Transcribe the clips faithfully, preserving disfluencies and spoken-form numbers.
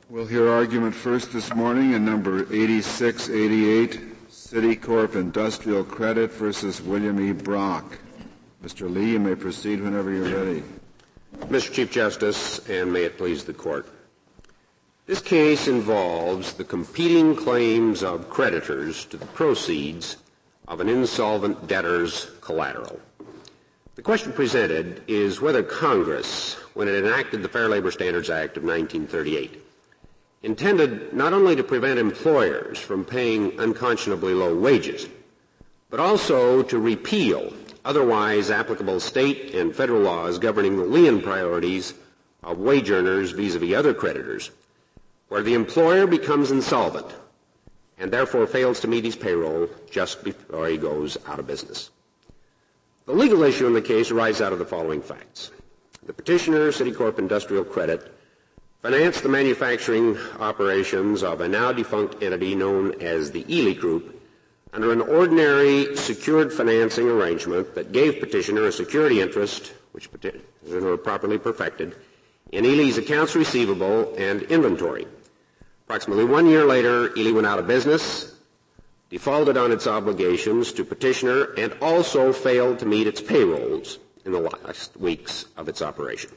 We'll hear argument first this morning in number eighty-six eighty-eight, Citicorp Industrial Credit versus William E. Brock. Mister Lee, you may proceed whenever you're ready. Mister Chief Justice, and may it please the Court. This case involves the competing claims of creditors to the proceeds of an insolvent debtor's collateral. The question presented is whether Congress, when it enacted the Fair Labor Standards Act of nineteen thirty-eight, intended not only to prevent employers from paying unconscionably low wages, but also to repeal otherwise applicable state and federal laws governing the lien priorities of wage earners vis-a-vis other creditors, where the employer becomes insolvent and therefore fails to meet his payroll just before he goes out of business. The legal issue in the case arises out of the following facts. The petitioner, Citicorp Industrial Credit, financed the manufacturing operations of a now-defunct entity known as the Ely Group under an ordinary secured financing arrangement that gave petitioner a security interest, which petitioner properly perfected, in Ely's accounts receivable and inventory. Approximately one year later, Ely went out of business, defaulted on its obligations to petitioner, and also failed to meet its payrolls in the last weeks of its operation.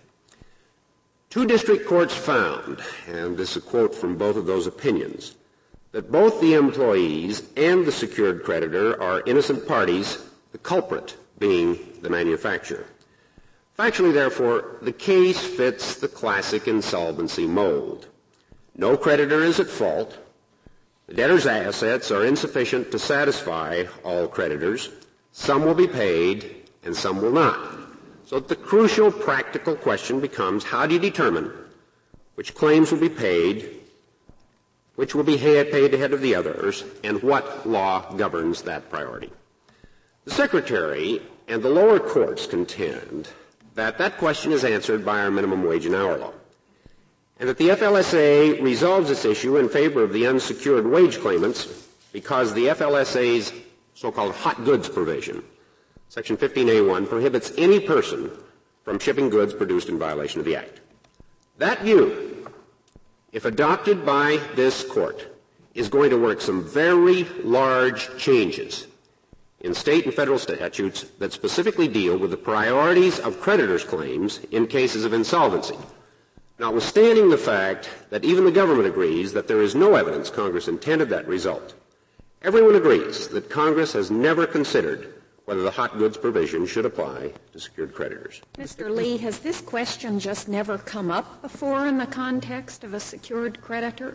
Two district courts found, and this is a quote from both of those opinions, that both the employees and the secured creditor are innocent parties, the culprit being the manufacturer. Factually, therefore, the case fits the classic insolvency mold. No creditor is at fault. The debtor's assets are insufficient to satisfy all creditors. Some will be paid and some will not. So the crucial practical question becomes, how do you determine which claims will be paid, which will be paid ahead of the others, and what law governs that priority? The Secretary and the lower courts contend that that question is answered by our minimum wage and hour law, and that the F L S A resolves this issue in favor of the unsecured wage claimants because the F L S A's so-called hot goods provision, Section fifteen A one, prohibits any person from shipping goods produced in violation of the Act. That view, if adopted by this Court, is going to work some very large changes in state and federal statutes that specifically deal with the priorities of creditors' claims in cases of insolvency. Notwithstanding the fact that even the government agrees that there is no evidence Congress intended that result, everyone agrees that Congress has never considered whether the hot goods provision should apply to secured creditors. Mister Lee, has this question just never come up before in the context of a secured creditor?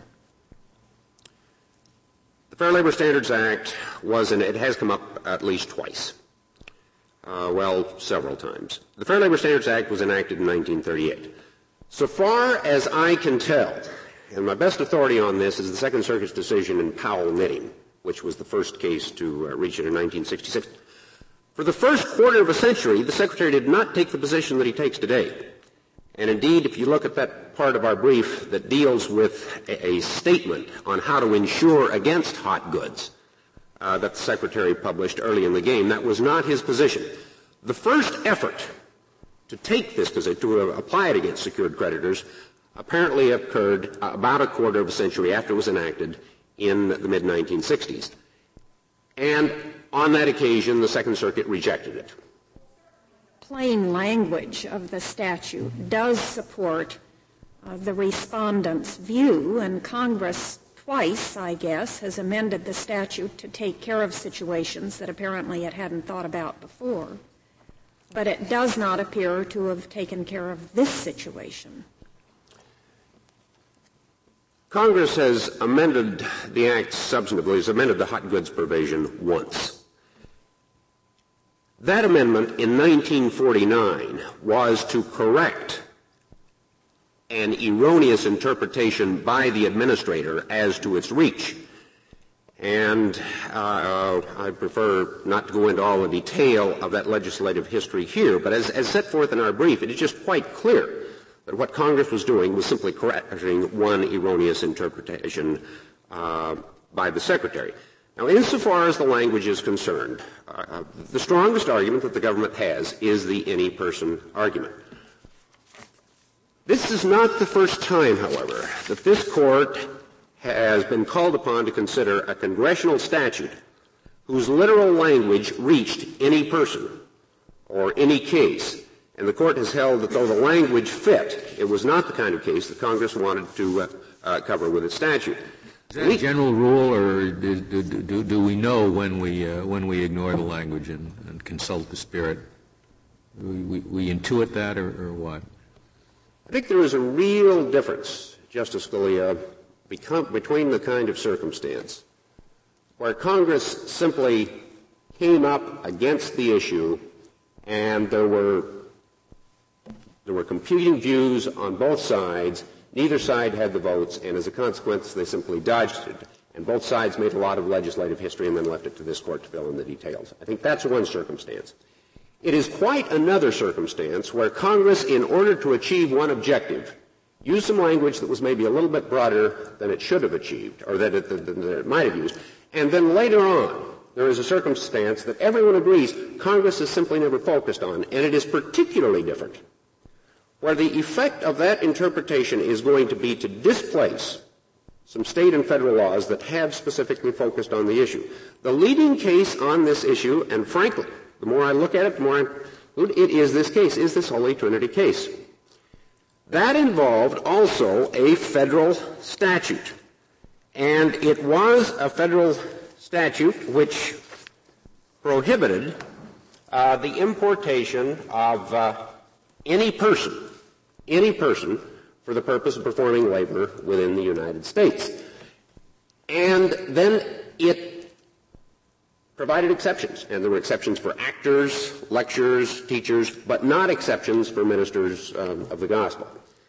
The Fair Labor Standards Act was, and it has come up at least twice. Uh, well, several times. The Fair Labor Standards Act was enacted in nineteen thirty-eight. So far as I can tell, and my best authority on this is the Second Circuit's decision in Powell Knitting, which was the first case to uh, reach it in nineteen sixty-six. For the first quarter of a century, the Secretary did not take the position that he takes today. And indeed, if you look at that part of our brief that deals with a, a statement on how to insure against hot goods uh, that the Secretary published early in the game, that was not his position. The first effort to take this position, to uh, apply it against secured creditors, apparently occurred about a quarter of a century after it was enacted in the mid nineteen sixties. And on that occasion, the Second Circuit rejected it. Plain language of the statute does support uh, the respondent's view, and Congress twice, I guess, has amended the statute to take care of situations that apparently it hadn't thought about before. But it does not appear to have taken care of this situation. Congress has amended the Act substantively, has amended the hot goods provision once. That amendment in nineteen forty-nine was to correct an erroneous interpretation by the administrator as to its reach. And uh, I prefer not to go into all the detail of that legislative history here, but as, as set forth in our brief, it is just quite clear that what Congress was doing was simply correcting one erroneous interpretation uh, by the Secretary. Now, insofar as the language is concerned, uh, the strongest argument that the government has is the any person argument. This is not the first time, however, that this court has been called upon to consider a congressional statute whose literal language reached any person or any case. And the court has held that though the language fit, it was not the kind of case that Congress wanted to uh, uh, cover with its statute. Is that a general rule, or do, do, do, do we know when we uh, when we ignore the language and, and consult the spirit? We, we, we intuit that, or, or what? I think there is a real difference, Justice Scalia, become, between the kind of circumstance where Congress simply came up against the issue and there were there were competing views on both sides. Neither side had the votes, and as a consequence, they simply dodged it. And both sides made a lot of legislative history and then left it to this court to fill in the details. I think that's one circumstance. It is quite another circumstance where Congress, in order to achieve one objective, used some language that was maybe a little bit broader than it should have achieved, or that it, that, that it might have used. And then later on, there is a circumstance that everyone agrees Congress has simply never focused on, and it is particularly different, where the effect of that interpretation is going to be to displace some state and federal laws that have specifically focused on the issue. The leading case on this issue, and frankly, the more I look at it, the more I conclude it is this case, is this Holy Trinity case. That involved also a federal statute. And it was a federal statute which prohibited uh, the importation of uh, any person, any person for the purpose of performing labor within the United States. And then it provided exceptions, and there were exceptions for actors, lecturers, teachers, but not exceptions for ministers um, of the gospel.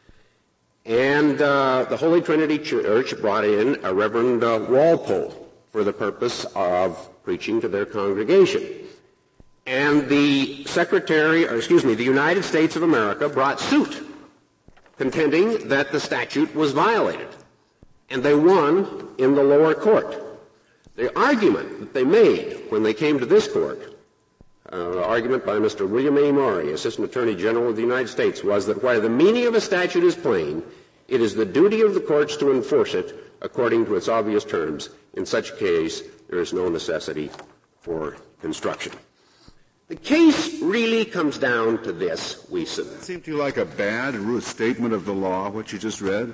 And uh, the Holy Trinity Church brought in a Reverend uh, Walpole for the purpose of preaching to their congregation. And the Secretary, or excuse me, the United States of America brought suit, contending that the statute was violated. And they won in the lower court. The argument that they made when they came to this court, uh, argument by Mister William A. Maury, Assistant Attorney General of the United States, was that while the meaning of a statute is plain, it is the duty of the courts to enforce it according to its obvious terms. In such a case, there is no necessity for construction. The case really comes down to this, we submit. Does it seem to you like a bad statement of the law, what you just read?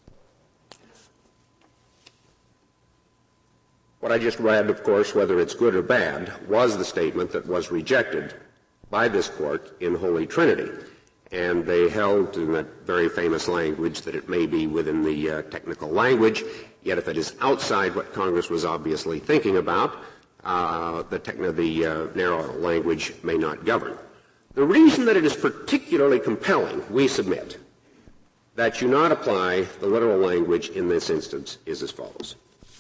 What I just read, of course, whether it's good or bad, was the statement that was rejected by this court in Holy Trinity. And they held in that very famous language that it may be within the uh, technical language, yet if it is outside what Congress was obviously thinking about, uh, the, techn- the uh, narrow language may not govern. The reason that it is particularly compelling, we submit, that you not apply the literal language in this instance is as follows.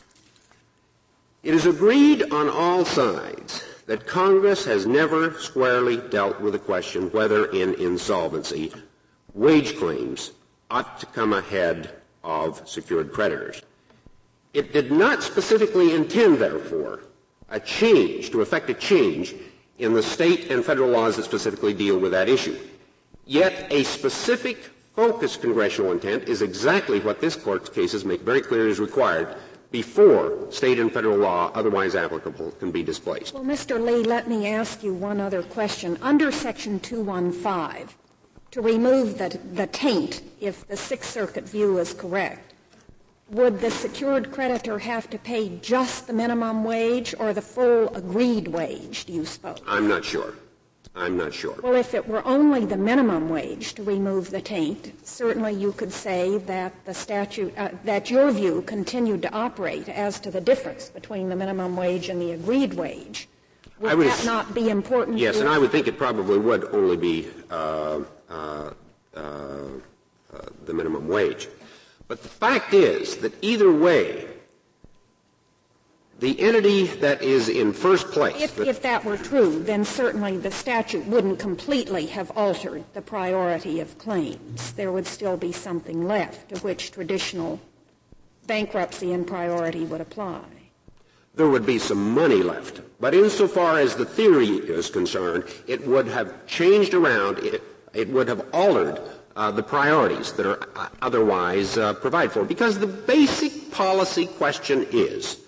It is agreed on all sides that Congress has never squarely dealt with the question whether in insolvency wage claims ought to come ahead of secured creditors. It did not specifically intend, therefore, a change, to effect a change in the state and federal laws that specifically deal with that issue. Yet a specific focused congressional intent is exactly what this court's cases make very clear is required before state and federal law, otherwise applicable, can be displaced. Well, Mister Lee, let me ask you one other question. Under Section two fifteen, to remove the, the taint, if the Sixth Circuit view is correct, would the secured creditor have to pay just the minimum wage or the full agreed wage, do you suppose? I'm not sure. I'm not sure. Well, if it were only the minimum wage to remove the taint, certainly you could say that the statute, uh, that your view continued to operate as to the difference between the minimum wage and the agreed wage. Would, would that not be important? Yes, to and I would think it probably would only be uh, uh, uh, uh, the minimum wage. But the fact is that either way, the entity that is in first place. If, that, if that were true, then certainly the statute wouldn't completely have altered the priority of claims. There would still be something left to which traditional bankruptcy and priority would apply. There would be some money left. But insofar as the theory is concerned, it would have changed around, it, it would have altered uh, the priorities that are uh, otherwise uh, provided for. Because the basic policy question is,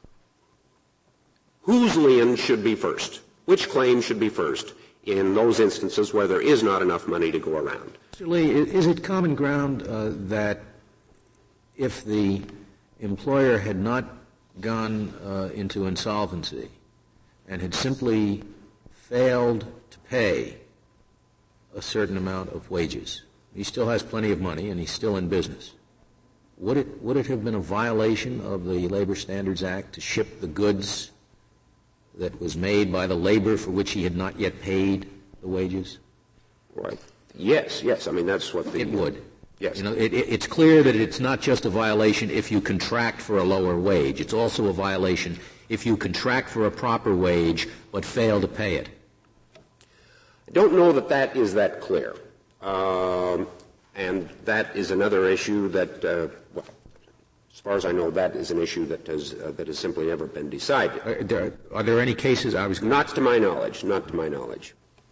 whose lien should be first? Which claim should be first in those instances where there is not enough money to go around? Mister Lee, is it common ground uh, that if the employer had not gone uh, into insolvency and had simply failed to pay a certain amount of wages, he still has plenty of money and he's still in business, would it, would it have been a violation of the Labor Standards Act to ship the goods that was made by the labor for which he had not yet paid the wages? Right. Yes, yes. I mean, that's what the... It would. Yes. You know, it, it, it's clear that it's not just a violation if you contract for a lower wage. It's also a violation if you contract for a proper wage but fail to pay it. I don't know that that is that clear. Um, and that is another issue that, uh, well, as far as I know, that is an issue that has, uh, that has simply never been decided. Are there, are there any cases? I was Not to my knowledge. Not to my knowledge.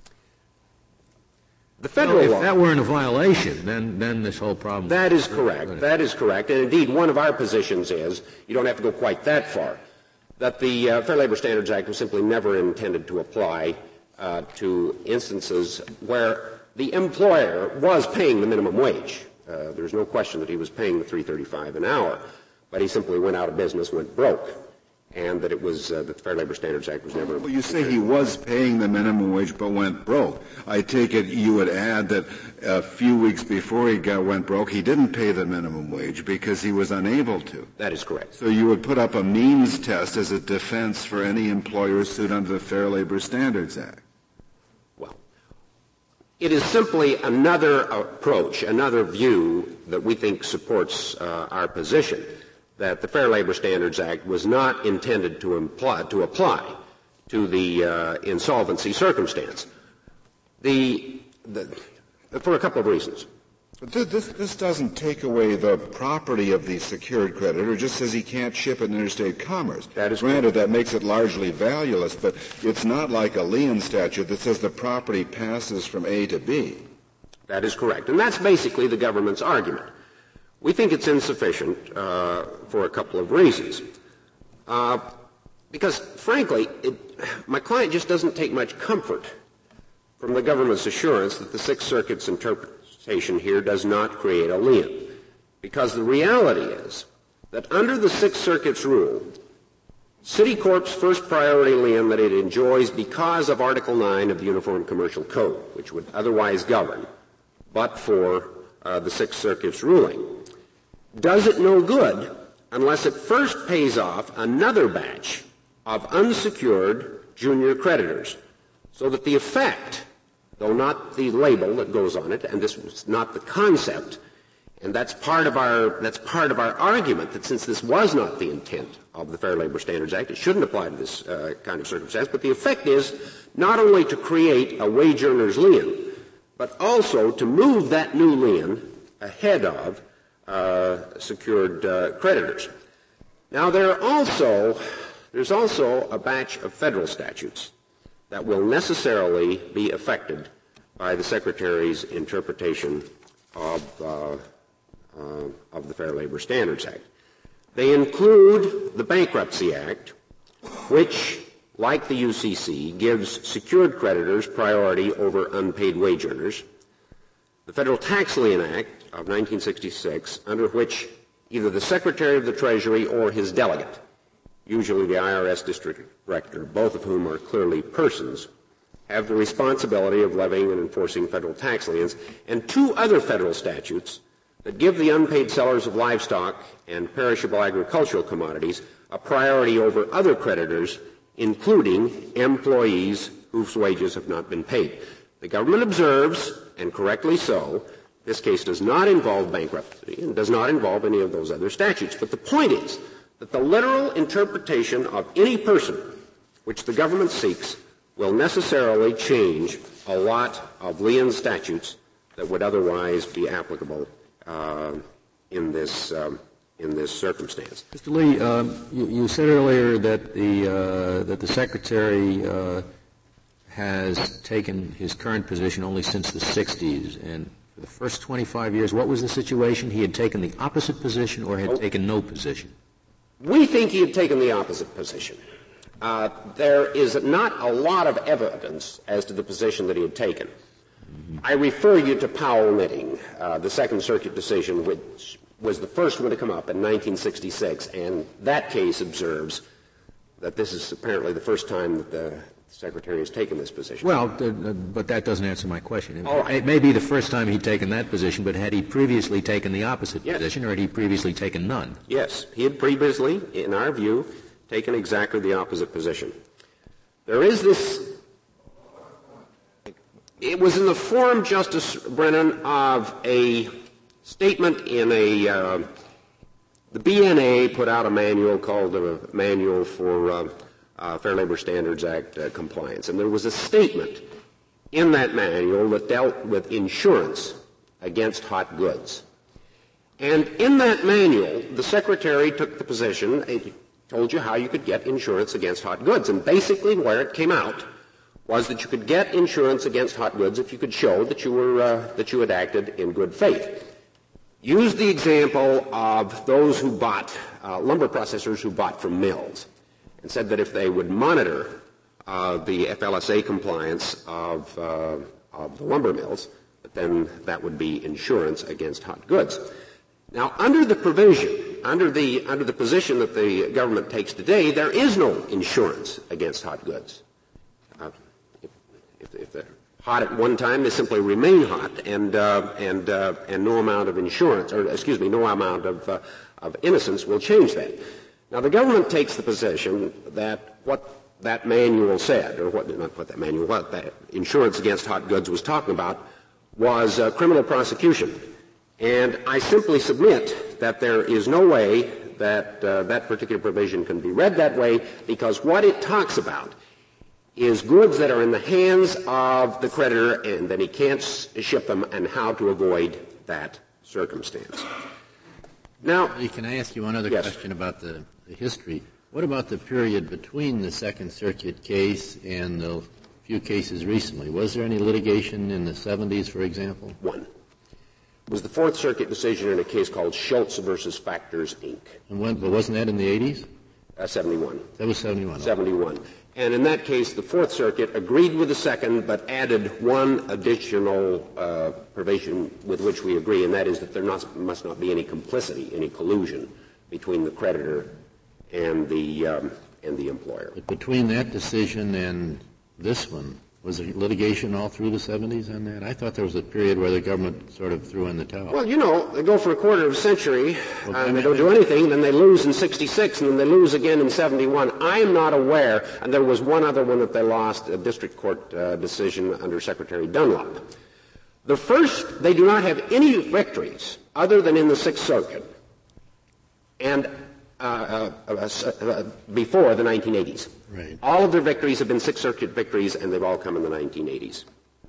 The federal well, if law, that weren't a violation, then, then this whole problem... That is correct. That is correct. And indeed, one of our positions is, you don't have to go quite that far, that the uh, Fair Labor Standards Act was simply never intended to apply uh, to instances where the employer was paying the minimum wage. Uh, there's no question that he was paying the three thirty-five an hour, but he simply went out of business, went broke, and that it was uh, that the Fair Labor Standards Act was never... Well, you say he was paying the minimum wage but went broke. I take it you would add that a few weeks before he got, went broke, he didn't pay the minimum wage because he was unable to. That is correct. So you would put up a means test as a defense for any employer sued under the Fair Labor Standards Act. Well, it is simply another approach, another view that we think supports uh, our position, that the Fair Labor Standards Act was not intended to, imply, to apply to the uh, insolvency circumstance. The, the, for a couple of reasons. But this, this doesn't take away the property of the secured creditor. It just says he can't ship it in interstate commerce. That is Granted, that makes it largely valueless, but it's not like a lien statute that says the property passes from A to B. That is correct. And that's basically the government's argument. We think it's insufficient uh, for a couple of reasons. Uh, because, frankly, it, my client just doesn't take much comfort from the government's assurance that the Sixth Circuit's interpretation here does not create a lien. Because the reality is that under the Sixth Circuit's rule, Citicorp's first priority lien that it enjoys because of Article nine of the Uniform Commercial Code, which would otherwise govern, but for uh, the Sixth Circuit's ruling, does it no good unless it first pays off another batch of unsecured junior creditors, so that the effect, though not the label that goes on it, and this was not the concept, and that's part of our, that's part of our argument that since this was not the intent of the Fair Labor Standards Act, it shouldn't apply to this uh, kind of circumstance, but the effect is not only to create a wage earner's lien, but also to move that new lien ahead of uh, secured uh, creditors. Now, there are also, there's also a batch of federal statutes that will necessarily be affected by the Secretary's interpretation of, uh, uh, of the Fair Labor Standards Act. They include the Bankruptcy Act, which, like the U C C, gives secured creditors priority over unpaid wage earners, the Federal Tax Lien Act of nineteen sixty-six, under which either the Secretary of the Treasury or his delegate, usually the I R S District Director, both of whom are clearly persons, have the responsibility of levying and enforcing federal tax liens, and two other federal statutes that give the unpaid sellers of livestock and perishable agricultural commodities a priority over other creditors, including employees whose wages have not been paid. The government observes, and correctly so, this case does not involve bankruptcy and does not involve any of those other statutes. But the point is that the literal interpretation of any person which the government seeks will necessarily change a lot of lien statutes that would otherwise be applicable uh, in this um, in this circumstance. Mister Lee, um, you, you said earlier that the uh, that the Secretary uh, has taken his current position only since the sixties, and For the first twenty-five years, what was the situation? He had taken the opposite position or had oh. taken no position? We think he had taken the opposite position. Uh, there is not a lot of evidence as to the position that he had taken. Mm-hmm. I refer you to Powell Knitting, uh, the Second Circuit decision, which was the first one to come up in nineteen sixty-six, and that case observes that this is apparently the first time that the Secretary has taken this position. Well, uh, but that doesn't answer my question. All right. It may be the first time he'd taken that position, but had he previously taken the opposite yes. position, or had he previously taken none? Yes. He had previously, in our view, taken exactly the opposite position. There is this — it was in the form, Justice Brennan, of a statement in a uh, — the B N A put out a manual called a Manual for uh, uh, Fair Labor Standards Act uh, compliance. And there was a statement in that manual that dealt with insurance against hot goods. And in that manual, the Secretary took the position, he told you how you could get insurance against hot goods. And basically where it came out was that you could get insurance against hot goods if you could show that you were uh, that you had acted in good faith. Used the example of those who bought, uh, lumber processors who bought from mills, and said that if they would monitor uh, the F L S A compliance of, uh, of the lumber mills, then that would be insurance against hot goods. Now, under the provision, under the under the position that the government takes today, there is no insurance against hot goods. Uh, if, if, if they're hot at one time, they simply remain hot, and uh, and uh, and no amount of insurance, or excuse me, no amount of uh, of innocence will change that. Now, the government takes the position that what that manual said, or what not what that manual, what that insurance against hot goods was talking about, was uh, criminal prosecution. And I simply submit that there is no way that uh, that particular provision can be read that way, because what it talks about is goods that are in the hands of the creditor and that he can't ship them, and how to avoid that circumstance. Now, can I ask you one other yes. question about the, the history? What about the period between the Second Circuit case and the few cases recently? Was there any litigation in the seventies, for example? One. It was the Fourth Circuit decision in a case called Schultz versus Factors, Incorporated. And when, but wasn't that in the eighties? Uh, seventy-one. That was seventy-one. seventy-one. And in that case, the Fourth Circuit agreed with the Second, but added one additional uh, provision with which we agree, and that is that there not, must not be any complicity, any collusion between the creditor and the um, and the employer. But between that decision and this one, was there litigation all through the seventies on that? I thought there was a period where the government sort of threw in the towel. Well, you know, they go for a quarter of a century, well, and they don't do anything, then they lose in sixty-six, and then they lose again in seventy-one. I'm not aware, and there was one other one that they lost, a district court uh, decision under Secretary Dunlop. The first, they do not have any victories other than in the Sixth Circuit, and uh, uh, uh, uh, before the nineteen eighties. Right. All of their victories have been Sixth Circuit victories, and they've all come in the nineteen eighties.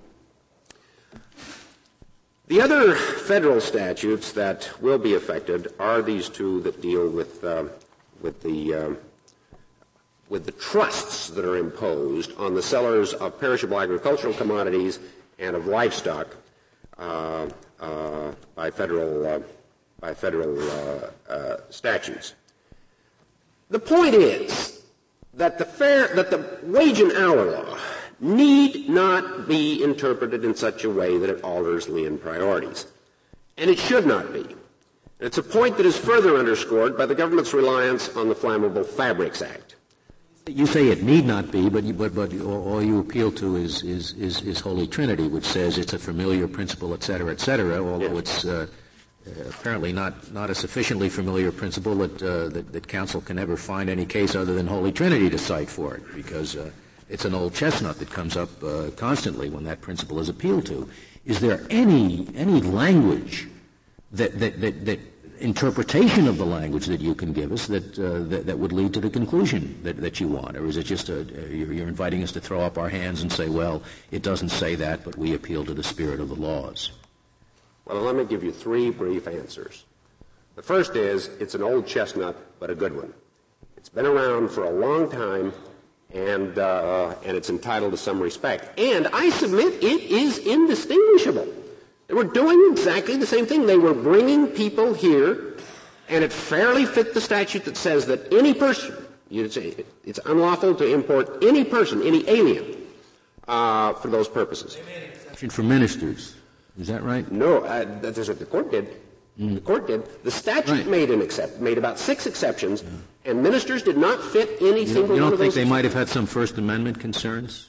The other federal statutes that will be affected are these two that deal with uh, with the uh, with the trusts that are imposed on the sellers of perishable agricultural commodities and of livestock uh, uh, by federal uh, by federal uh, uh, statutes. The point is that the fair, that the wage and hour law need not be interpreted in such a way that it alters lien priorities. And it should not be. It's a point that is further underscored by the government's reliance on the Flammable Fabrics Act. You say it need not be, but you, but, but all you appeal to is, is, is, is Holy Trinity, which says it's a familiar principle, et cetera, et cetera, although yes. it's uh, Uh, apparently not, not a sufficiently familiar principle that, uh, that, that counsel can ever find any case other than Holy Trinity to cite for it, because uh, it's an old chestnut that comes up uh, constantly when that principle is appealed to. Is there any any language that that, that, that interpretation of the language that you can give us that uh, that, that would lead to the conclusion that, that you want, or is it just a, you're, you're inviting us to throw up our hands and say, well, it doesn't say that, but we appeal to the spirit of the laws? Well, let me give you three brief answers. The first is, it's an old chestnut, but a good one. It's been around for a long time, and uh, and it's entitled to some respect. And I submit it is indistinguishable They were doing exactly the same thing. They were bringing people here, and it fairly fit the statute that says that any person, it's, it's unlawful to import any person, any alien, uh, for those purposes. For ministers. Is that right? No, uh, that is what the court did. Mm. The court did. The statute right. made an except, made about six exceptions, yeah. and ministers did not fit any you single You don't one of think those they exceptions. might have had some First Amendment concerns?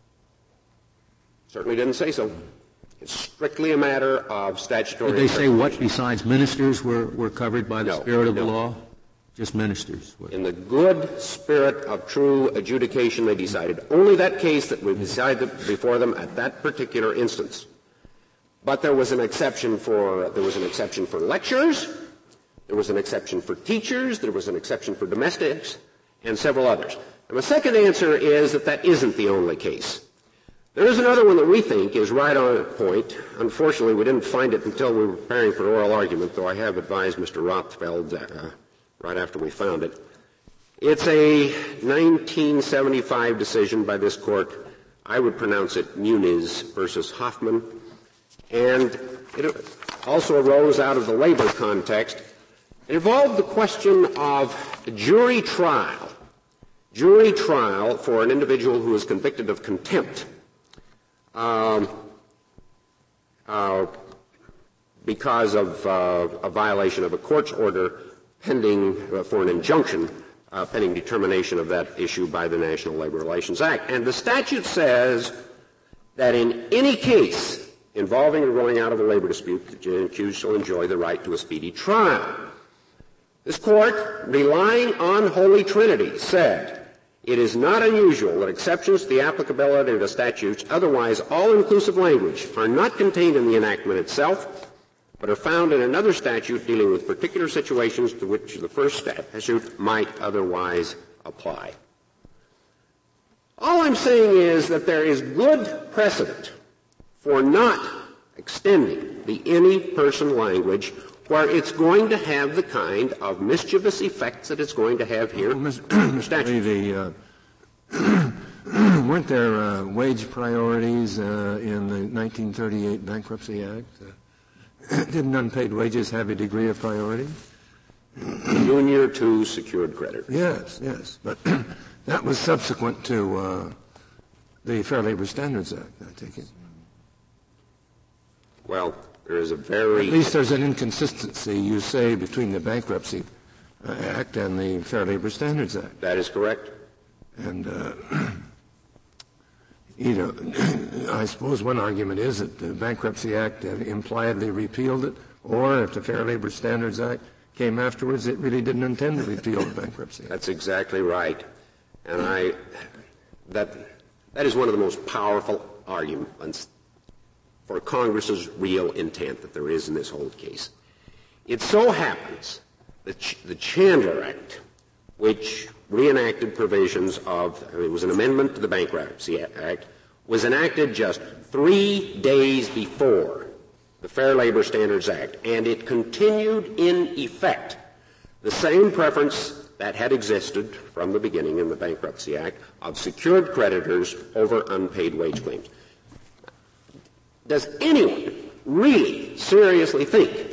Certainly didn't say so. It's strictly a matter of statutory. Did they say what besides ministers were, were covered by the no, spirit of no. the law? Just ministers. In the good spirit of true adjudication, they decided only that case that we decided before them at that particular instance. But there was an exception for there was an exception for lecturers, there was an exception for teachers, there was an exception for domestics, and several others. And the second answer is that that isn't the only case. There is another one that we think is right on point. Unfortunately, we didn't find it until we were preparing for oral argument, though I have advised Mister Rothfeld uh, right after we found it. It's a nineteen seventy-five decision by this court. I would pronounce it Muniz versus Hoffman. And it also arose out of the labor context. It involved the question of jury trial. Jury trial for an individual who was convicted of contempt. Um, uh, because of uh, a violation of a court's order pending uh, for an injunction, uh, pending determination of that issue by the National Labor Relations Act. And the statute says that in any case involving or growing out of a labor dispute, the accused shall enjoy the right to a speedy trial. This court, relying on Holy Trinity, said it is not unusual that exceptions to the applicability of the statutes, otherwise all-inclusive language, are not contained in the enactment itself, but are found in another statute dealing with particular situations to which the first statute might otherwise apply. All I'm saying is that there is good precedent for not extending the any person language where it's going to have the kind of mischievous effects that it's going to have here. Well, Mister The, uh, weren't there uh, wage priorities uh, in the nineteen thirty-eight Bankruptcy Act? Uh, didn't unpaid wages have a degree of priority? Junior to secured creditors. Yes, yes. But that was subsequent to uh, the Fair Labor Standards Act, I take it. Well, there is a very... At least there's an inconsistency, you say, between the Bankruptcy uh, Act and the Fair Labor Standards Act. That is correct. And, uh, you know, I suppose one argument is that the Bankruptcy Act impliedly repealed it, or if the Fair Labor Standards Act came afterwards, it really didn't intend to repeal the Bankruptcy Act. That's exactly right. And I, that, that is one of the most powerful arguments for Congress's real intent that there is in this whole case. It so happens that Ch- the Chandler Act, which reenacted provisions of, it was an amendment to the Bankruptcy Act, was enacted just three days before the Fair Labor Standards Act, and it continued in effect the same preference that had existed from the beginning in the Bankruptcy Act of secured creditors over unpaid wage claims. Does anyone really seriously think?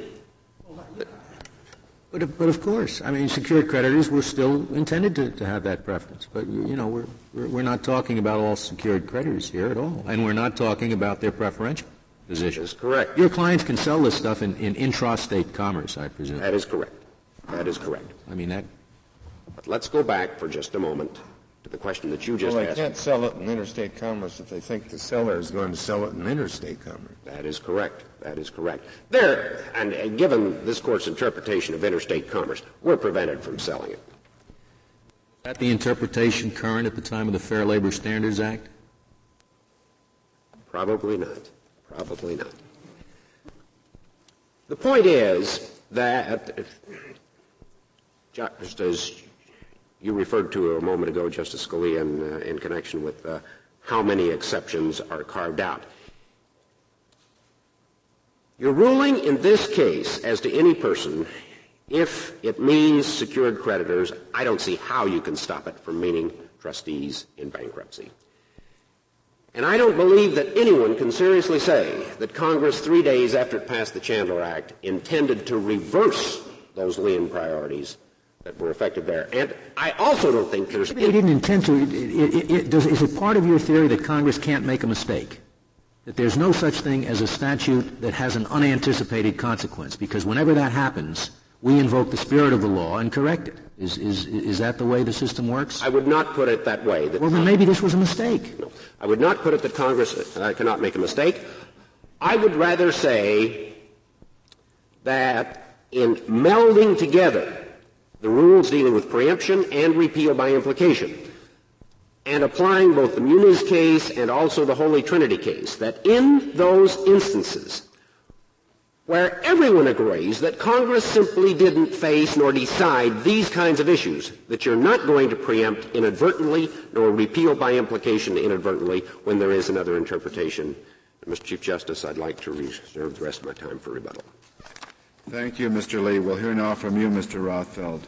But of, but of course, I mean, secured creditors were still intended to, to have that preference. But, you know, we're, we're, we're not talking about all secured creditors here at all. And we're not talking about their preferential position. That is correct. Your clients can sell this stuff in, in intrastate commerce, I presume. That is correct. That is correct. I mean, that... But let's go back for just a moment to the question that you just well, asked. They can't sell it in interstate commerce if they think the seller is going to sell it in interstate commerce. That is correct. That is correct. There, and, and given this Court's interpretation of interstate commerce, we're prevented from selling it. Is that the interpretation current at the time of the Fair Labor Standards Act? Probably not. Probably not. The point is that, just as you referred to a moment ago, Justice Scalia, in, uh, in connection with uh, how many exceptions are carved out. Your ruling in this case as to any person, if it means secured creditors, I don't see how you can stop it from meaning trustees in bankruptcy. And I don't believe that anyone can seriously say that Congress, three days after it passed the Chandler Act, intended to reverse those lien priorities that were effective there. And I also don't think there's... They didn't intend to. It, it, it, does, is it part of your theory that Congress can't make a mistake? That there's no such thing as a statute that has an unanticipated consequence? Because whenever that happens, we invoke the spirit of the law and correct it. Is, is, is that the way the system works? I would not put it that way. That well, then maybe this was a mistake. No, I would not put it that Congress uh, cannot make a mistake. I would rather say that in melding together the rules dealing with preemption and repeal by implication, and applying both the Muniz case and also the Holy Trinity case, that in those instances where everyone agrees that Congress simply didn't face nor decide these kinds of issues, that you're not going to preempt inadvertently nor repeal by implication inadvertently when there is another interpretation. Mister Chief Justice, I'd like to reserve the rest of my time for rebuttal. Thank you, Mister Lee. We'll hear now from you, Mister Rothfeld.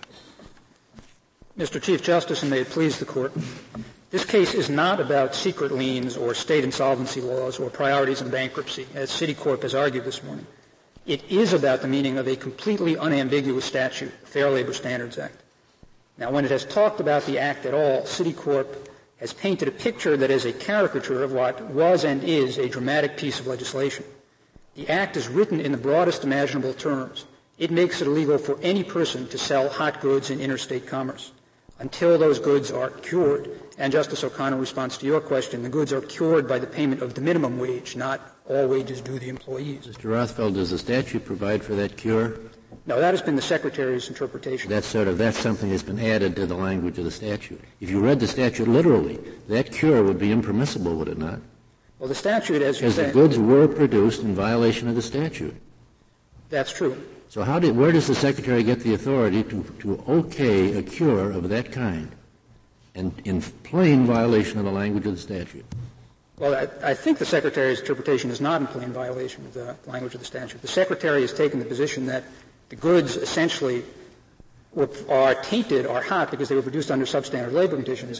Mister Chief Justice, and may it please the Court, this case is not about secret liens or state insolvency laws or priorities in bankruptcy, as Citicorp has argued this morning. It is about the meaning of a completely unambiguous statute, the Fair Labor Standards Act. Now, when it has talked about the Act at all, Citicorp has painted a picture that is a caricature of what was and is a dramatic piece of legislation. The Act is written in the broadest imaginable terms. It makes it illegal for any person to sell hot goods in interstate commerce until those goods are cured. And Justice O'Connor responds to your question, the goods are cured by the payment of the minimum wage, not all wages due the employees. Mister Rothfeld, does the statute provide for that cure? No, that has been the Secretary's interpretation. That's sort of, that's something that's been added to the language of the statute. If you read the statute literally, that cure would be impermissible, would it not? Well, the statute, as you say... Because the goods were produced in violation of the statute. That's true. So how did, where does the Secretary get the authority to, to okay a cure of that kind and in plain violation of the language of the statute? Well, I, I think the Secretary's interpretation is not in plain violation of the language of the statute. The Secretary has taken the position that the goods essentially were, are tainted or hot because they were produced under substandard labor conditions.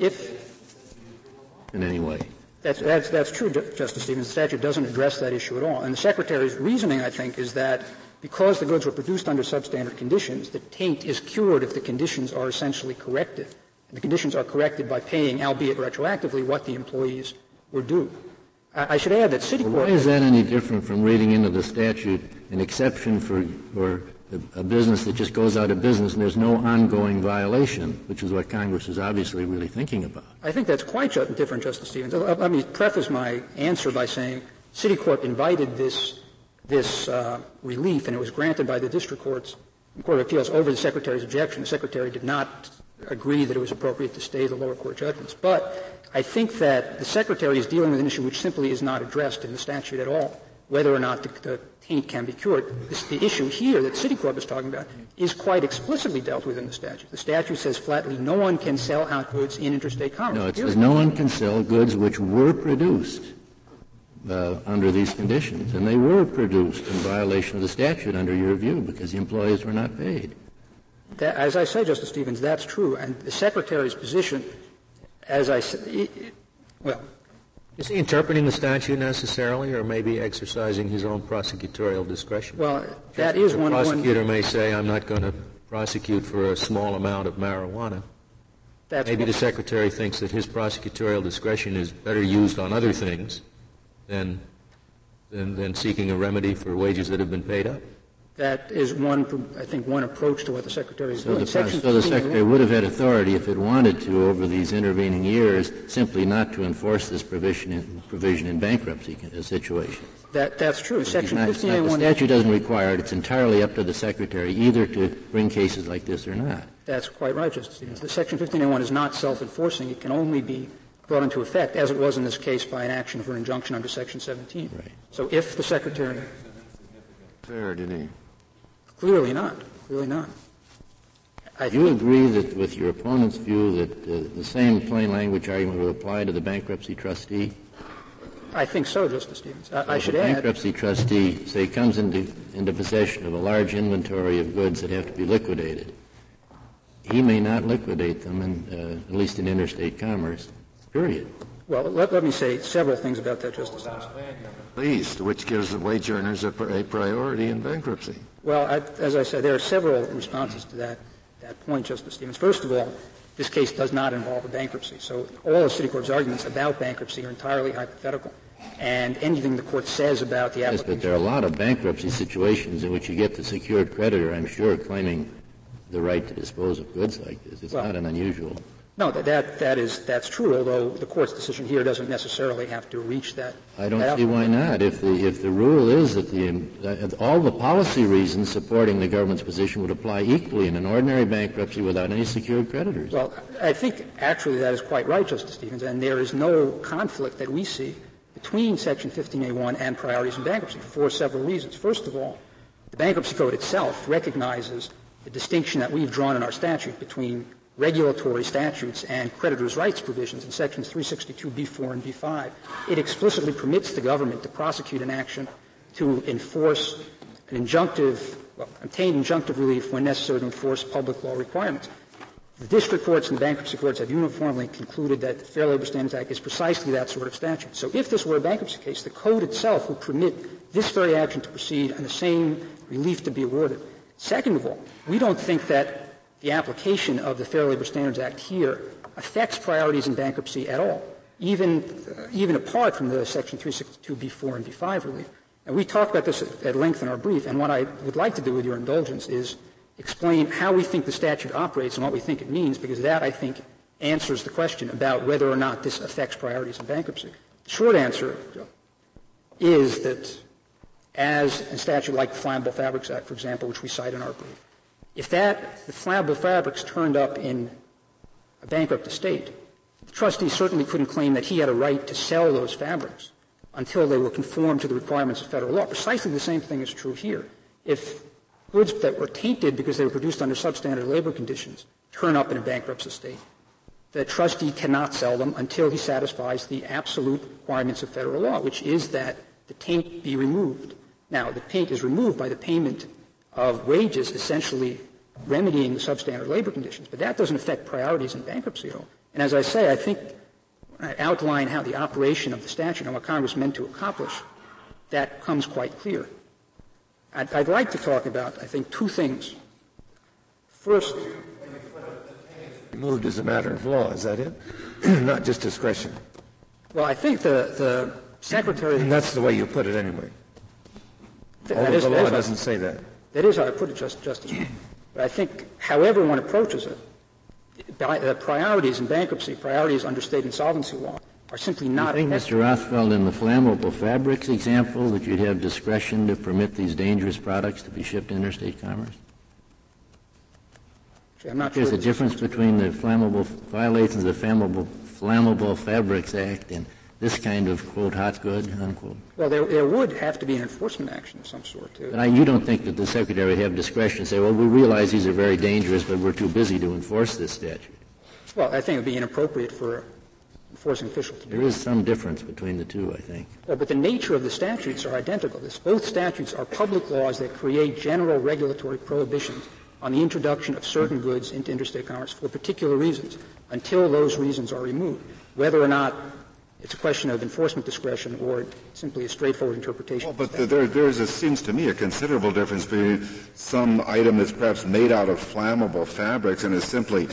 If in any way. That's, that's, that's true, Justice Stevens. The statute doesn't address that issue at all. And the Secretary's reasoning, I think, is that because the goods were produced under substandard conditions, the taint is cured if the conditions are essentially corrected. And the conditions are corrected by paying, albeit retroactively, what the employees were due. I, I should add that Citicorp... Well, why is that any different from reading into the statute an exception for, for a, a business that just goes out of business and there's no ongoing violation, which is what Congress is obviously really thinking about? I think that's quite ju- different, Justice Stevens. Let me preface my answer by saying Citicorp invited this this uh, relief, and it was granted by the district courts, the Court of Appeals, over the Secretary's objection. The Secretary did not agree that it was appropriate to stay the lower court judgments. But I think that the Secretary is dealing with an issue which simply is not addressed in the statute at all, whether or not the, the taint can be cured. This, the issue here that Citicorp is talking about is quite explicitly dealt with in the statute. The statute says flatly no one can sell hot goods in interstate commerce. No, it says no one can sell goods which were produced Uh, under these conditions, and they were produced in violation of the statute under your view because the employees were not paid. That, as I say, Justice Stevens, that's true. And the Secretary's position, as I said, well... Is he interpreting the statute necessarily, or maybe exercising his own prosecutorial discretion? Well, that is one... The prosecutor one, may say, I'm not going to prosecute for a small amount of marijuana. That's maybe what, the Secretary thinks that his prosecutorial discretion is better used on other things Than, than, than seeking a remedy for wages that have been paid up. That is one, I think, one approach to what the Secretary is so doing. The, so the Secretary would have had authority, if it wanted to, over these intervening years, simply not to enforce this provision in, provision in bankruptcy situations. That, that's true. Section fifteen A one. The statute doesn't require it. It's entirely up to the Secretary either to bring cases like this or not. That's quite right, Justice Stevens. The Section fifteen A one is not self-enforcing. It can only be brought into effect, as it was in this case, by an action for an injunction under Section seventeen. Right. So if the Secretary... Fair, did he? Clearly not. Clearly not. I Do you think, agree that, with your opponent's view, that uh, the same plain language argument would apply to the bankruptcy trustee? I think so, Justice Stevens. I, so I should if a add... bankruptcy trustee, say, comes into, into possession of a large inventory of goods that have to be liquidated, he may not liquidate them, in, uh, at least in interstate commerce, period. Well, let, let me say several things about that, Justice Thomas. Least, which gives the wage earners a, a priority in bankruptcy. Well, I, as I said, there are several responses to that, that point, Justice Stevens. First of all, this case does not involve a bankruptcy. So all of Citicorp's arguments about bankruptcy are entirely hypothetical. And anything the Court says about the application... Yes, but there are a lot of bankruptcy situations in which you get the secured creditor, I'm sure, claiming the right to dispose of goods like this. It's well, not an unusual... No, that, that, that is, that's true, although the Court's decision here doesn't necessarily have to reach that. I don't that see why not. If the, if the rule is that the, uh, all the policy reasons supporting the government's position would apply equally in an ordinary bankruptcy without any secured creditors. Well, I think actually that is quite right, Justice Stevens, and there is no conflict that we see between Section fifteen A one and priorities in bankruptcy for several reasons. First of all, the Bankruptcy Code itself recognizes the distinction that we've drawn in our statute between regulatory statutes and creditors' rights provisions in Sections three sixty-two B four and B five. It explicitly permits the government to prosecute an action to enforce an injunctive, well, obtain injunctive relief when necessary to enforce public law requirements. The district courts and the bankruptcy courts have uniformly concluded that the Fair Labor Standards Act is precisely that sort of statute. So if this were a bankruptcy case, the Code itself would permit this very action to proceed and the same relief to be awarded. Second of all, we don't think that the application of the Fair Labor Standards Act here affects priorities in bankruptcy at all, even uh, even apart from the Section three sixty-two B four and B five relief. And we talked about this at, at length in our brief, and what I would like to do with your indulgence is explain how we think the statute operates and what we think it means, because that, I think, answers the question about whether or not this affects priorities in bankruptcy. The short answer is that as a statute like the Flammable Fabrics Act, for example, which we cite in our brief, if that, the flammable fabrics turned up in a bankrupt estate, the trustee certainly couldn't claim that he had a right to sell those fabrics until they were conformed to the requirements of federal law. Precisely the same thing is true here. If goods that were tainted because they were produced under substandard labor conditions turn up in a bankrupt estate, the trustee cannot sell them until he satisfies the absolute requirements of federal law, which is that the taint be removed. Now, the taint is removed by the payment of wages, essentially remedying the substandard labor conditions. But that doesn't affect priorities in bankruptcy at all. And as I say, I think when I outline how the operation of the statute and what Congress meant to accomplish, that comes quite clear. I'd, I'd like to talk about, I think, two things. First, removed as a matter of law, is that it? Not just discretion. Well, I think the, the Secretary... And that's the way you put it anyway. Th- Although is, the law is, doesn't say that. That is how I put it, just, Justice. But I think however one approaches it, the priorities in bankruptcy, priorities under state insolvency law, are simply not... Do you think, Mister Rothfeld, in the flammable fabrics example, that you'd have discretion to permit these dangerous products to be shipped interstate commerce? Actually, I'm not There's sure a difference between the flammable violations of the Flammable, Flammable Fabrics Act and this kind of, quote, hot good, unquote. Well, there, there would have to be an enforcement action of some sort, too. But I, you don't think that the Secretary would have discretion to say, well, we realize these are very dangerous, but we're too busy to enforce this statute? Well, I think it would be inappropriate for enforcing officials to do There is some difference between the two, I think. Well, but the nature of the statutes are identical. This, both statutes are public laws that create general regulatory prohibitions on the introduction of certain goods into interstate commerce for particular reasons until those reasons are removed, whether or not it's a question of enforcement discretion or simply a straightforward interpretation. Well, but the, there, there's, it seems to me, a considerable difference between some item that's perhaps made out of flammable fabrics and is simply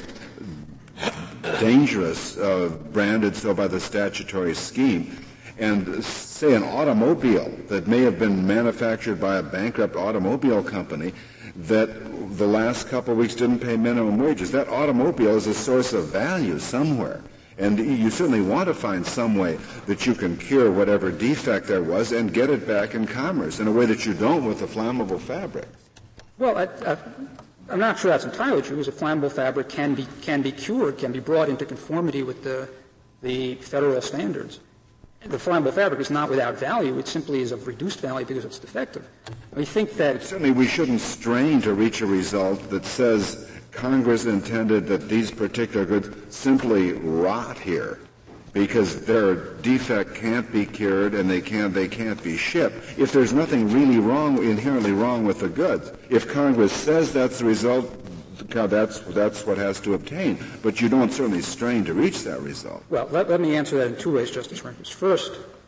dangerous, uh, branded so by the statutory scheme, and say an automobile that may have been manufactured by a bankrupt automobile company that the last couple of weeks didn't pay minimum wages. That automobile is a source of value somewhere. And you certainly want to find some way that you can cure whatever defect there was and get it back in commerce in a way that you don't with the flammable fabric. Well, I, I, I'm not sure that's entirely true, because a flammable fabric can be can be cured, can be brought into conformity with the the federal standards. The flammable fabric is not without value. It simply is of reduced value because it's defective. We think that... Certainly we shouldn't strain to reach a result that says Congress intended that these particular goods simply rot here because their defect can't be cured and they can't, they can't be shipped. If there's nothing really wrong, inherently wrong with the goods, if Congress says that's the result, that's, that's what has to obtain. But you don't certainly strain to reach that result. Well, let, let me answer that in two ways, Justice Rehnquist. First,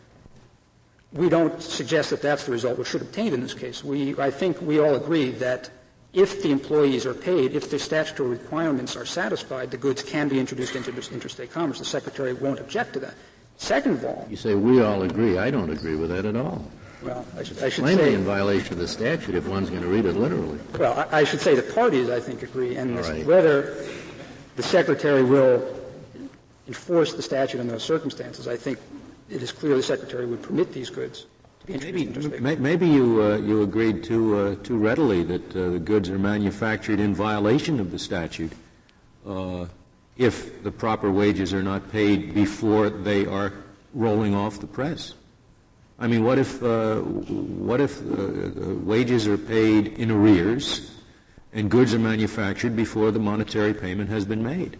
we don't suggest that that's the result which should obtain in this case. We, I think we all agree that if the employees are paid, if the statutory requirements are satisfied, the goods can be introduced into interstate commerce. The Secretary won't object to that. Second of all, you say we all agree. I don't agree with that at all. Well, I should, I should plainly say in violation of the statute if one's going to read it literally. Well, I, I should say the parties, I think, agree, and right. whether the Secretary will enforce the statute in those circumstances, I think it is clear the Secretary would permit these goods to be introduced into Maybe, maybe you uh, you agreed too uh, too readily that uh, the goods are manufactured in violation of the statute uh, if the proper wages are not paid before they are rolling off the press. I mean, what if uh, what if uh, wages are paid in arrears and goods are manufactured before the monetary payment has been made?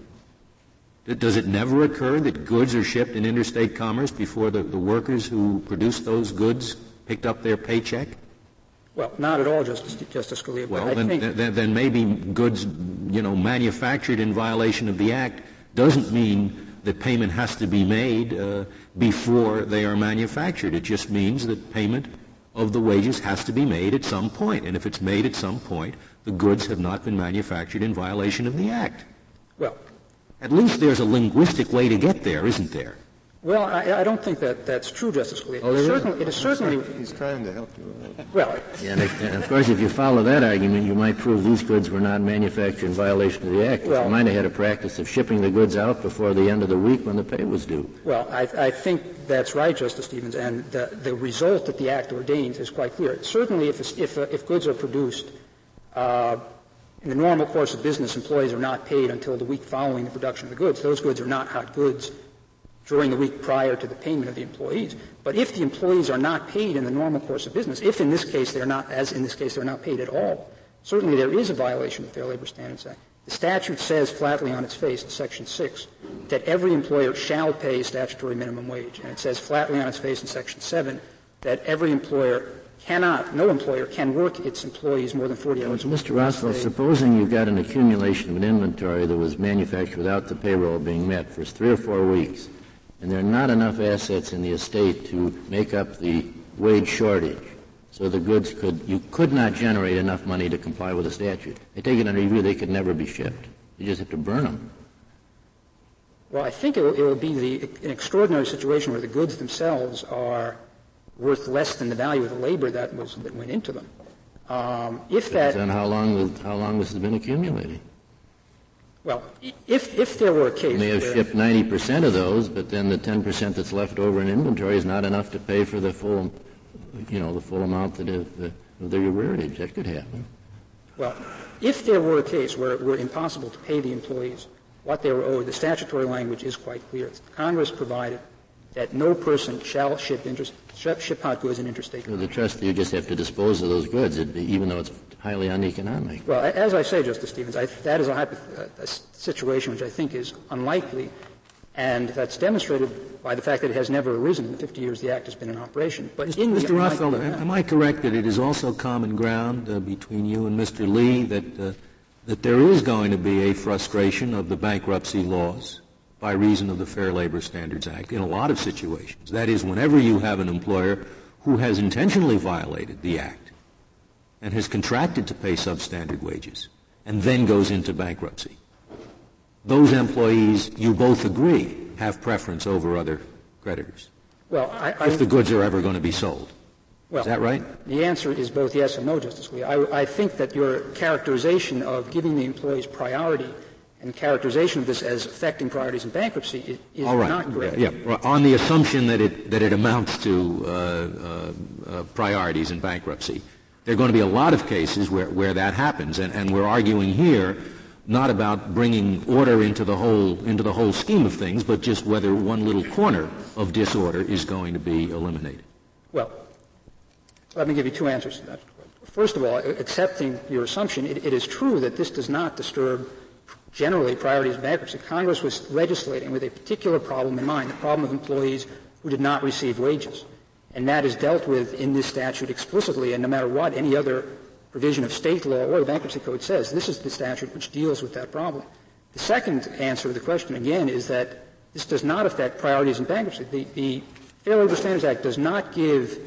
Does it never occur that goods are shipped in interstate commerce before the, the workers who produced those goods picked up their paycheck? Well, not at all, Justice, Justice Scalia. Well, I then, think then, then maybe goods, you know, manufactured in violation of the Act doesn't mean that payment has to be made uh, before they are manufactured. It just means that payment of the wages has to be made at some point. And if it's made at some point, the goods have not been manufactured in violation of the Act. Well, at least there's a linguistic way to get there, isn't there? Well, I, I don't think that that's true, Justice Scalia. Oh, it, is certainly, it is certainly. He's trying to help you. Well, Yeah, and, if, and of course, if you follow that argument, you might prove these goods were not manufactured in violation of the Act. Well, you might have had a practice of shipping the goods out before the end of the week when the pay was due. Well, I, I think that's right, Justice Stevens, and the, the result that the Act ordains is quite clear. Certainly, if, if, uh, if goods are produced uh, in the normal course of business, employees are not paid until the week following the production of the goods. Those goods are not hot goods during the week prior to the payment of the employees. But if the employees are not paid in the normal course of business, if in this case they're not, as in this case they're not paid at all, certainly there is a violation of the Fair Labor Standards Act. The statute says flatly on its face in Section six that every employer shall pay statutory minimum wage. And it says flatly on its face in Section seven that every employer cannot, no employer can work its employees more than forty hours a week. Mister Roswell, supposing you've got an accumulation of an inventory that was manufactured without the payroll being met for three or four weeks, and there are not enough assets in the estate to make up the wage shortage, so the goods could, you could not generate enough money to comply with the statute. I take it under review they could never be shipped. You just have to burn them. Well, I think it will, it will be the, an extraordinary situation where the goods themselves are worth less than the value of the labor that was that went into them. Um, if that, Depends on how long the, how long this has been accumulating. well, if if there were a case, You may have where, shipped ninety percent of those, but then the ten percent that's left over in inventory is not enough to pay for the full, you know, the full amount that is the, of their arrearage. That could happen. well, if there were a case where it were impossible to pay the employees what they were owed, the statutory language is quite clear. Congress provided that no person shall ship, inter- ship hot goods in interstate So commerce. the trustee just have to dispose of those goods, even though it's highly uneconomic. Well, as I say, Justice Stevens, I, that is a, hypo, a situation which I think is unlikely, and that's demonstrated by the fact that it has never arisen in the fifty years the Act has been in operation. But in Mister the Rothfeld, unlikely- am I correct that it is also common ground uh, between you and Mister Lee that uh, that there is going to be a frustration of the bankruptcy laws by reason of the Fair Labor Standards Act in a lot of situations? That is, whenever you have an employer who has intentionally violated the Act and has contracted to pay substandard wages and then goes into bankruptcy, those employees, you both agree, have preference over other creditors well, I, I, if the goods are ever going to be sold. well, Is that right? The answer is both yes and no, Justice Lee. I, I think that your characterization of giving the employees priority and characterization of this as affecting priorities in bankruptcy is, is All right. not correct. Yeah, yeah. On the assumption that it that it amounts to uh, uh, uh, priorities in bankruptcy, there are going to be a lot of cases where, where that happens, and, and we're arguing here not about bringing order into the whole into the whole scheme of things, but just whether one little corner of disorder is going to be eliminated. Well, let me give you two answers to that. First of all, accepting your assumption, it, it is true that this does not disturb generally priorities in bankruptcy. Congress was legislating with a particular problem in mind, the problem of employees who did not receive wages. And that is dealt with in this statute explicitly, and no matter what any other provision of state law or the Bankruptcy Code says. This is the statute which deals with that problem. The second answer to the question, again, is that this does not affect priorities in bankruptcy. The, the Fair Labor Standards Act does not give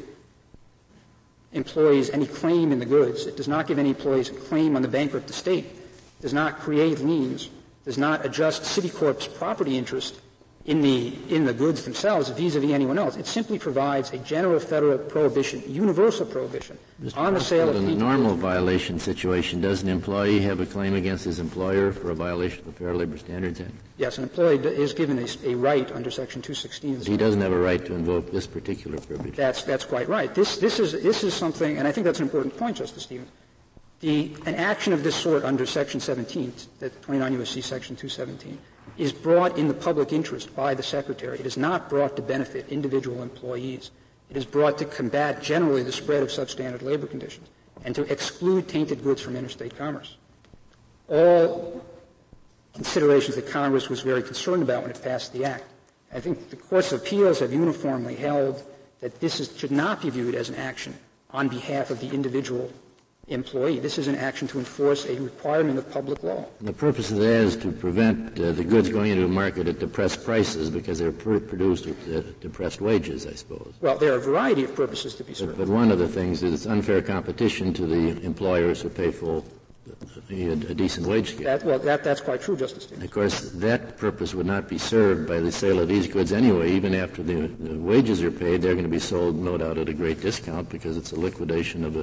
employees any claim in the goods. It does not give any employees a claim on the bankrupt estate. It does not create liens. Does not adjust Citicorp's property interest in the in the goods themselves vis-a-vis anyone else. It simply provides a general federal prohibition, universal prohibition, Mister on the sale of in the people. normal violation situation, does an employee have a claim against his employer for a violation of the Fair Labor Standards Act? Yes, an employee is given a, a right under Section two sixteen. But he doesn't have a right to invoke this particular privilege. That's that's quite right. This this is this is something, and I think that's an important point, Justice Stevens. The an action of this sort under Section seventeen, that twenty-nine U S C Section two seventeen, is brought in the public interest by the Secretary. It is not brought to benefit individual employees. It is brought to combat generally the spread of substandard labor conditions and to exclude tainted goods from interstate commerce. All considerations that Congress was very concerned about when it passed the Act. I think the courts of appeals have uniformly held that this is, should not be viewed as an action on behalf of the individual employee. This is an action to enforce a requirement of public law. And the purpose of that is to prevent uh, the goods going into a market at depressed prices because they're pr- produced at uh, depressed wages, I suppose. Well, there are a variety of purposes to be served. But, but one of the things is it's unfair competition to the employers who pay full a, a decent wage scale. That, well, that, that's quite true, Justice Stevens. And of course, that purpose would not be served by the sale of these goods anyway. Even after the, the wages are paid, they're going to be sold, no doubt, at a great discount because it's a liquidation of a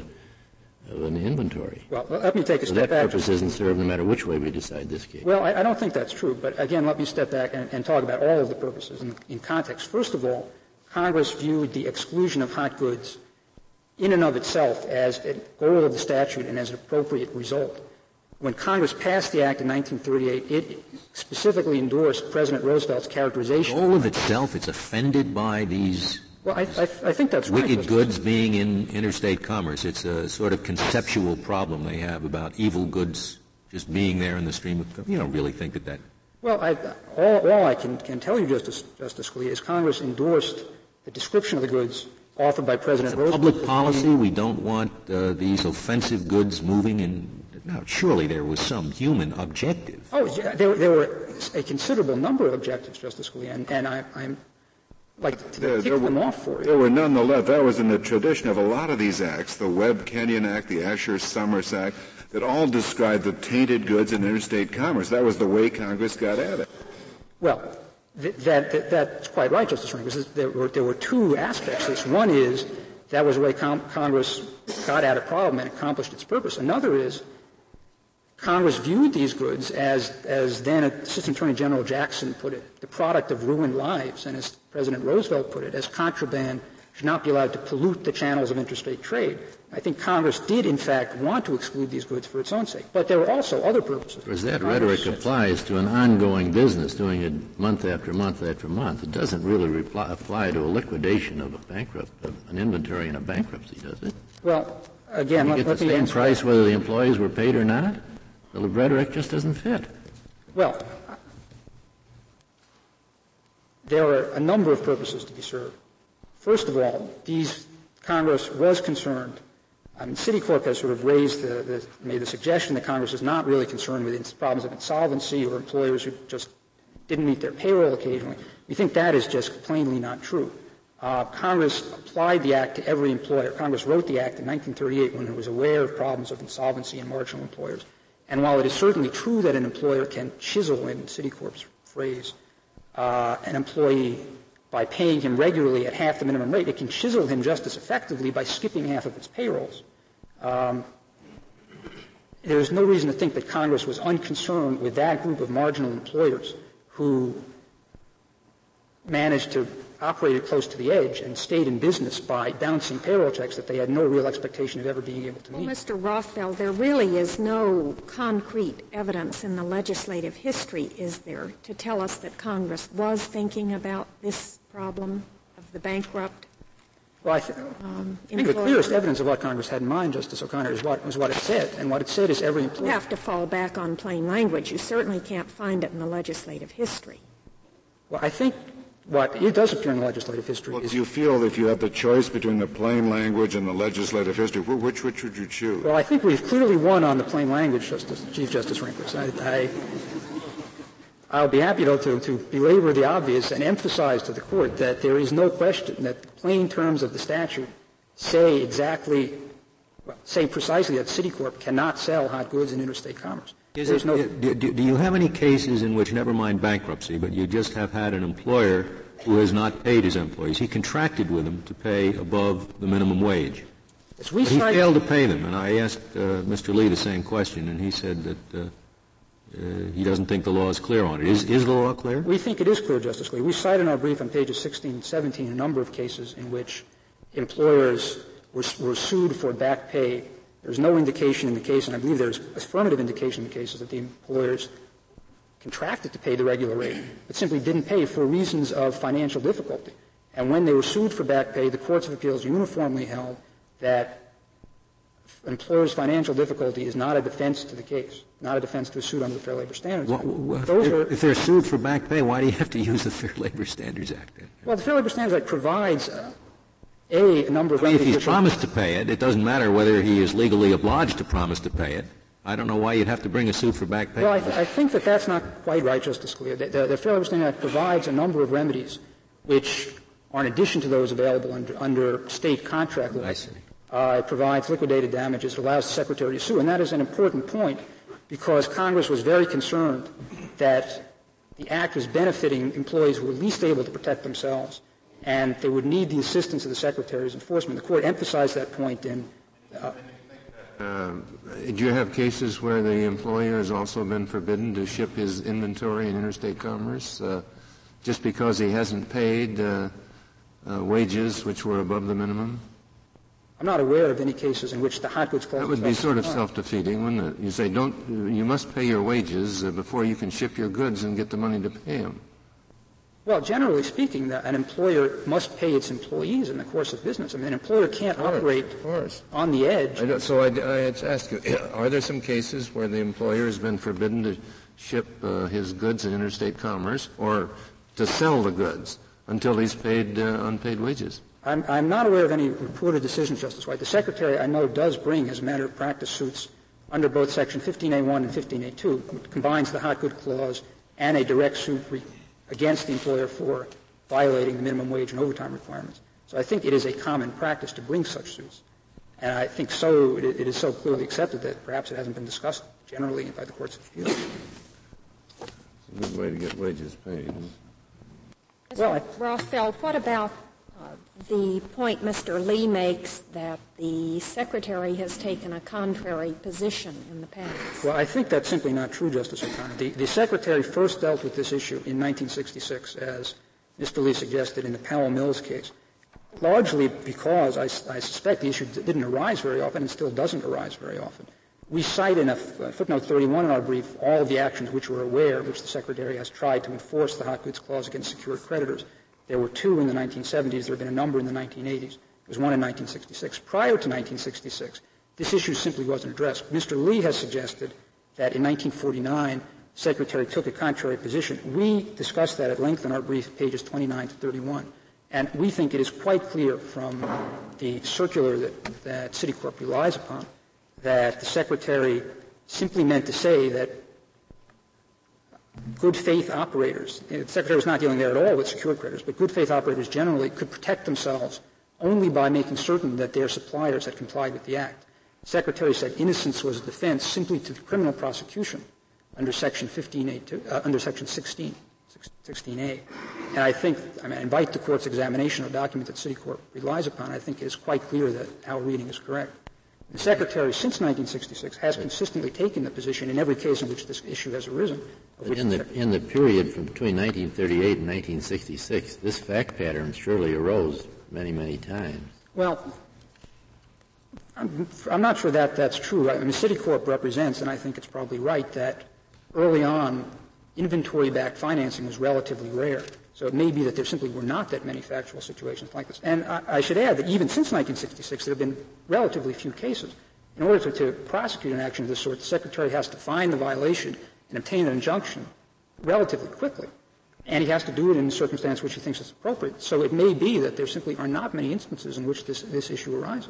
of an inventory. Well, let me take a so step that back. That purpose isn't served no matter which way we decide this case. Well, I, I don't think that's true. But again, let me step back and, and talk about all of the purposes in, in context. First of all, Congress viewed the exclusion of hot goods in and of itself as a goal of the statute and as an appropriate result. When Congress passed the Act in nineteen thirty-eight, it specifically endorsed President Roosevelt's characterization. The goal of itself, it's offended by these Well, I, I, I think that's wicked right. goods being in interstate commerce. It's a sort of conceptual problem they have about evil goods just being there in the stream of, you don't really think that that. Well, I, all, all I can, can tell you, Justice, Justice Scalia, is Congress endorsed the description of the goods offered by President It's a Roosevelt. public policy. We don't want uh, these offensive goods moving in. Now, surely there was some human objective. Oh, yeah, there, there were a considerable number of objectives, Justice Scalia, and, and I, I'm like to There, kick there them were, off for you. there were nonetheless, that was in the tradition of a lot of these acts, the Webb-Kenyon Act, the Asher-Summers Act, that all described the tainted goods in interstate commerce. That was the way Congress got at it. Well, th- that, that, that's quite right, Justice Rehnquist, because there were, there were two aspects to this. One is that was the way com- Congress got at a problem and accomplished its purpose. Another is Congress viewed these goods as, as then Assistant Attorney General Jackson put it, the product of ruined lives, and as President Roosevelt put it, as contraband should not be allowed to pollute the channels of interstate trade. I think Congress did, in fact, want to exclude these goods for its own sake. But there were also other purposes. Because that Congress rhetoric applies to an ongoing business, doing it month after month after month. It doesn't really reply, apply to a liquidation of a bankrupt, of an inventory in a bankruptcy, does it? Well, again, You let, get let the me same answer price that. whether the employees were paid or not? The rhetoric just doesn't fit. Well, there are a number of purposes to be served. First of all, these Congress was concerned. Um, Citicorp has sort of raised the, the made the suggestion that Congress is not really concerned with problems of insolvency or employers who just didn't meet their payroll occasionally. We think that is just plainly not true. Uh, Congress applied the Act to every employer. Congress wrote the Act in nineteen thirty-eight when it was aware of problems of insolvency in marginal employers. And while it is certainly true that an employer can chisel, in Citicorp's phrase, uh, an employee by paying him regularly at half the minimum rate, it can chisel him just as effectively by skipping half of its payrolls. Um, there is no reason to think that Congress was unconcerned with that group of marginal employers who managed to operate it close to the edge and stayed in business by bouncing payroll checks that they had no real expectation of ever being able to meet. Well, Mister Rothfeld, there really is no concrete evidence in the legislative history, is there, to tell us that Congress was thinking about this problem of the bankrupt? Well, I, th- um, I think the clearest evidence of what Congress had in mind, Justice O'Connor, is what, was what it said. And what it said is every employer. You have to fall back on plain language. You certainly can't find it in the legislative history. Well, I think what it does appear in the legislative history. Well, is, do you feel that if you had the choice between the plain language and the legislative history, which which would you choose? Well, I think we've clearly won on the plain language, Justice, Chief Justice Rehnquist. I, I, I'll be happy to, to, to belabor the obvious and emphasize to the Court that there is no question that the plain terms of the statute say exactly, well, say precisely that Citicorp cannot sell hot goods in interstate commerce. Is it, no, do, do you have any cases in which, never mind bankruptcy, but you just have had an employer who has not paid his employees? He contracted with them to pay above the minimum wage. As we but he cite, failed to pay them, and I asked uh, Mister Lee the same question, and he said that uh, uh, he doesn't think the law is clear on it. Is, is the law clear? We think it is clear, Justice Lee. We cite in our brief on pages sixteen and seventeen a number of cases in which employers were, were sued for back pay. There's no indication in the case, and I believe there's affirmative indication in the cases that the employers contracted to pay the regular rate, but simply didn't pay for reasons of financial difficulty. And when they were sued for back pay, the courts of appeals uniformly held that employers' financial difficulty is not a defense to the case, not a defense to a suit under the Fair Labor Standards Act. Well, well, Those if, are, if they're sued for back pay, why do you have to use the Fair Labor Standards Act? Then? Well, the Fair Labor Standards Act provides uh, A, a number of I mean, if he's which promised to pay it, it doesn't matter whether he is legally obliged to promise to pay it. I don't know why you'd have to bring a suit for back pay. Well, I, th- I think that that's not quite right, Justice Scalia. The, the, the Fair Labor Standards Act provides a number of remedies which are in addition to those available under, under state contract law. I see. Uh, it provides liquidated damages. It allows the Secretary to sue. And that is an important point because Congress was very concerned that the Act was benefiting employees who were least able to protect themselves, and they would need the assistance of the Secretary's enforcement. The Court emphasized that point in uh, Uh, do you have cases where the employer has also been forbidden to ship his inventory in interstate commerce uh, just because he hasn't paid uh, uh, wages which were above the minimum? I'm not aware of any cases in which the hot goods clause. That would be sort of self-defeating, wouldn't it? You say, don't, you must pay your wages uh, before you can ship your goods and get the money to pay them. Well, generally speaking, an employer must pay its employees in the course of business. I mean, an employer can't course, operate on the edge. I don't, so I, I had to ask you, are there some cases where the employer has been forbidden to ship uh, his goods in interstate commerce or to sell the goods until he's paid uh, unpaid wages? I'm, I'm not aware of any reported decisions, Justice White. The Secretary, I know, does bring, as a matter of practice, suits under both Section fifteen A one and fifteen A two, which combines the hot good clause and a direct suit re- against the employer for violating the minimum wage and overtime requirements. So I think it is a common practice to bring such suits. And I think so, it, it is so clearly accepted that perhaps it hasn't been discussed generally by the courts of appeals. It's a good way to get wages paid. Well, I, Rothfeld, what about uh, the point Mister Lee makes that the Secretary has taken a contrary position in the past? Well, I think that's simply not true, Justice O'Connor. The, the Secretary first dealt with this issue in nineteen sixty-six, as Mister Lee suggested in the Powell Mills case, largely because I, I suspect the issue didn't arise very often and still doesn't arise very often. We cite in a f- footnote thirty-one in our brief all of the actions which we're aware, which the Secretary has tried to enforce the hot goods clause against secured creditors. There were two in the nineteen seventies. There have been a number in the nineteen eighties. There was one in nineteen sixty-six. Prior to nineteen sixty-six, this issue simply wasn't addressed. Mister Lee has suggested that in nineteen forty-nine, the Secretary took a contrary position. We discussed that at length in our brief, pages twenty-nine to thirty-one. And we think it is quite clear from the circular that, that Citicorp relies upon that the Secretary simply meant to say that good faith operators, the Secretary was not dealing there at all with secured creditors, but good faith operators generally could protect themselves only by making certain that their suppliers had complied with the Act. The Secretary said innocence was a defense simply to the criminal prosecution under Section fifteen A, uh, under Section sixteen, sixteen A. And I think, I mean, I invite the Court's examination of a document that Citicorp relies upon. I think it is quite clear that our reading is correct. The Secretary, since nineteen sixty-six, has consistently taken the position in every case in which this issue has arisen. But in the, in the period from between nineteen thirty-eight and nineteen sixty-six, this fact pattern surely arose many, many times. Well, I'm, I'm not sure that that's true. I mean, Citicorp represents, and I think it's probably right, that early on, inventory-backed financing was relatively rare. So it may be that there simply were not that many factual situations like this. And I, I should add that even since nineteen sixty-six, there have been relatively few cases. In order to, to prosecute an action of this sort, the Secretary has to find the violation and obtain an injunction relatively quickly. and he has to do it in a circumstance which he thinks is appropriate. So it may be that there simply are not many instances in which this, this issue arises.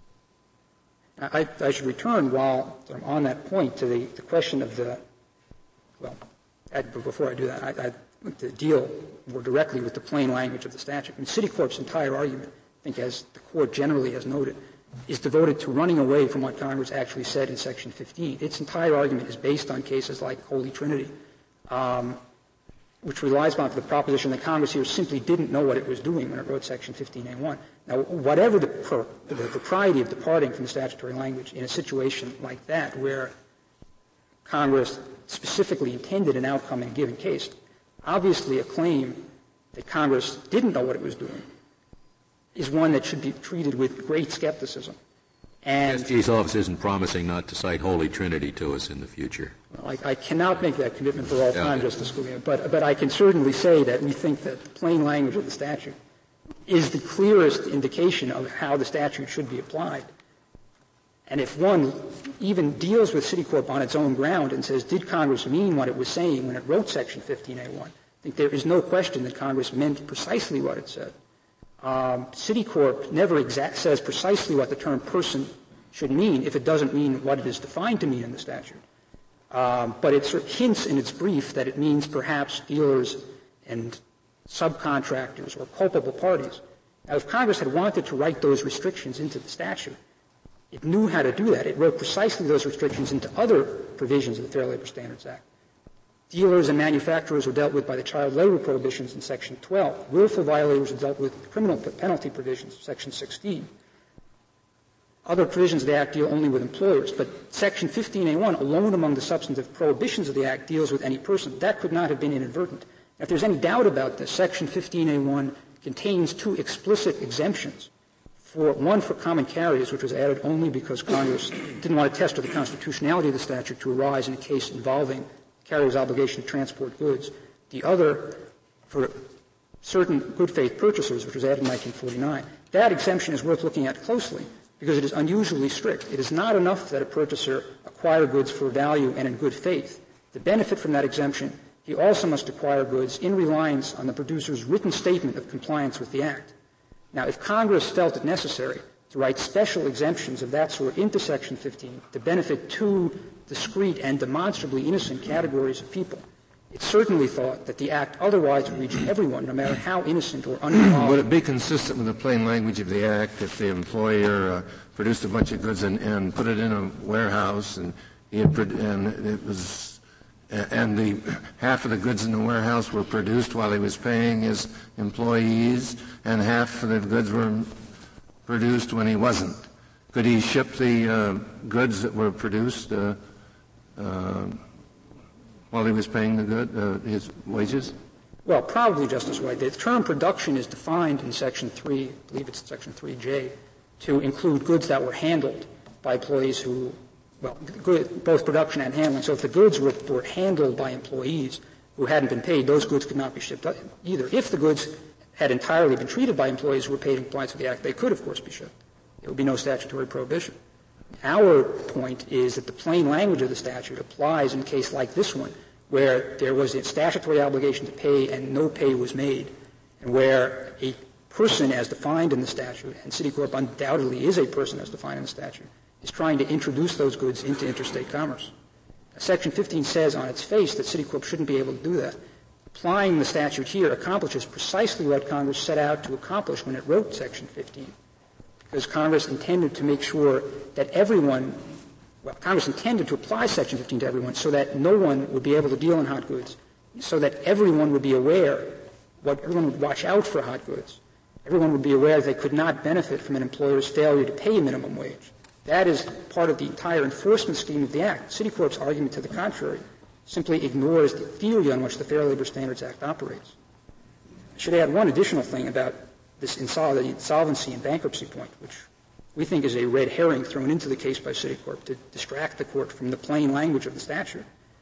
I, I should return, while I'm on that point, to the, the question of the, well, I, but before I do that, I, I'd like to deal more directly with the plain language of the statute. I mean, Citicorp's entire argument, I think as the Court generally has noted, is devoted to running away from what Congress actually said in Section fifteen. Its entire argument is based on cases like Holy Trinity, um, which relies upon the proposition that Congress here simply didn't know what it was doing when it wrote Section fifteen A one. Now, whatever the, pro, the propriety of departing from the statutory language in a situation like that, where Congress specifically intended an outcome in a given case, obviously a claim that Congress didn't know what it was doing is one that should be treated with great skepticism. And S G's office isn't promising not to cite Holy Trinity to us in the future. Well, I, I cannot make that commitment for all yeah. time, Justice Scalia, but, but I can certainly say that we think that the plain language of the statute is the clearest indication of how the statute should be applied. And if one even deals with Citicorp on its own ground and says, did Congress mean what it was saying when it wrote Section fifteen A one, I think there is no question that Congress meant precisely what it said. Um, Citicorp never exact says precisely what the term person should mean if it doesn't mean what it is defined to mean in the statute. Um, but it sort of hints in its brief that it means perhaps dealers and subcontractors or culpable parties. Now, if Congress had wanted to write those restrictions into the statute, it knew how to do that. It wrote precisely those restrictions into other provisions of the Fair Labor Standards Act. Dealers and manufacturers were dealt with by the child labor prohibitions in Section twelve. Willful violators were dealt with criminal penalty provisions, Section sixteen. Other provisions of the Act deal only with employers, but Section fifteen A one, alone among the substantive prohibitions of the Act, deals with any person. That could not have been inadvertent. Now, if there's any doubt about this, Section fifteen A one contains two explicit exemptions. For one, for common carriers, which was added only because Congress didn't want to test the constitutionality of the statute to arise in a case involving carrier's obligation to transport goods. The other, for certain good faith purchasers, which was added in nineteen forty-nine. That exemption is worth looking at closely because it is unusually strict. It is not enough that a purchaser acquire goods for value and in good faith. To benefit from that exemption, he also must acquire goods in reliance on the producer's written statement of compliance with the Act. Now, if Congress felt it necessary to write special exemptions of that sort into Section fifteen to benefit two discrete and demonstrably innocent categories of people, it certainly thought that the Act otherwise would reach everyone, no matter how innocent or uninvolved. Would it be consistent with the plain language of the Act if the employer uh, produced a bunch of goods and, and put it in a warehouse, and he had, and it was, and the half of the goods in the warehouse were produced while he was paying his employees, and half of the goods were produced when he wasn't? Could he ship the uh, goods that were produced uh, uh, while he was paying the good, uh, his wages? Well, probably, Justice White. The term production is defined in Section three, I believe it's Section three J, to include goods that were handled by employees who, well, good, both production and handling. So if the goods were, were handled by employees who hadn't been paid, those goods could not be shipped either. If the goods had entirely been treated by employees who were paid in compliance with the Act, they could, of course, be shipped. There would be no statutory prohibition. Our point is that the plain language of the statute applies in a case like this one, where there was a statutory obligation to pay and no pay was made, and where a person as defined in the statute, and Citicorp undoubtedly is a person as defined in the statute, is trying to introduce those goods into interstate commerce. Now, Section fifteen says on its face that Citicorp shouldn't be able to do that. Applying the statute here accomplishes precisely what Congress set out to accomplish when it wrote Section fifteen. Because Congress intended to make sure that everyone, well, Congress intended to apply Section fifteen to everyone so that no one would be able to deal in hot goods, so that everyone would be aware, what everyone would watch out for hot goods. Everyone would be aware that they could not benefit from an employer's failure to pay a minimum wage. That is part of the entire enforcement scheme of the Act. Citicorp's argument to the contrary simply ignores the theory on which the Fair Labor Standards Act operates. I should add one additional thing about this insolvency and bankruptcy point, which we think is a red herring thrown into the case by Citicorp to distract the Court from the plain language of the statute.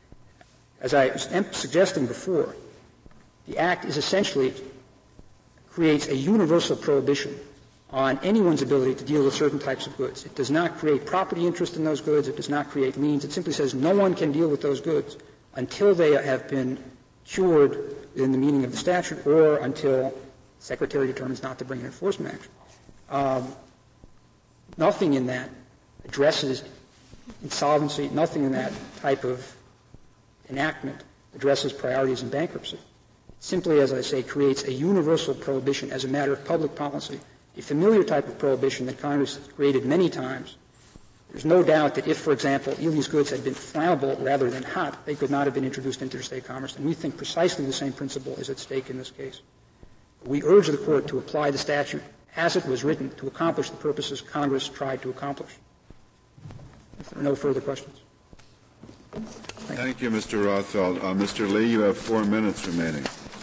As I was suggesting before, the Act is essentially creates a universal prohibition on anyone's ability to deal with certain types of goods. It does not create property interest in those goods. It does not create liens. It simply says no one can deal with those goods until they have been cured in the meaning of the statute or until the Secretary determines not to bring an enforcement action. Um, nothing in that addresses insolvency. Nothing in that type of enactment addresses priorities in bankruptcy. Simply, as I say, creates a universal prohibition as a matter of public policy, a familiar type of prohibition that Congress has created many times. There's no doubt that if, for example, Ely's goods had been flammable rather than hot, they could not have been introduced into interstate commerce, and we think precisely the same principle is at stake in this case. We urge the Court to apply the statute as it was written to accomplish the purposes Congress tried to accomplish. If there are no further questions. Thank, Thank you, Mister Rothfeld. Uh, Mister Lee, you have four minutes remaining.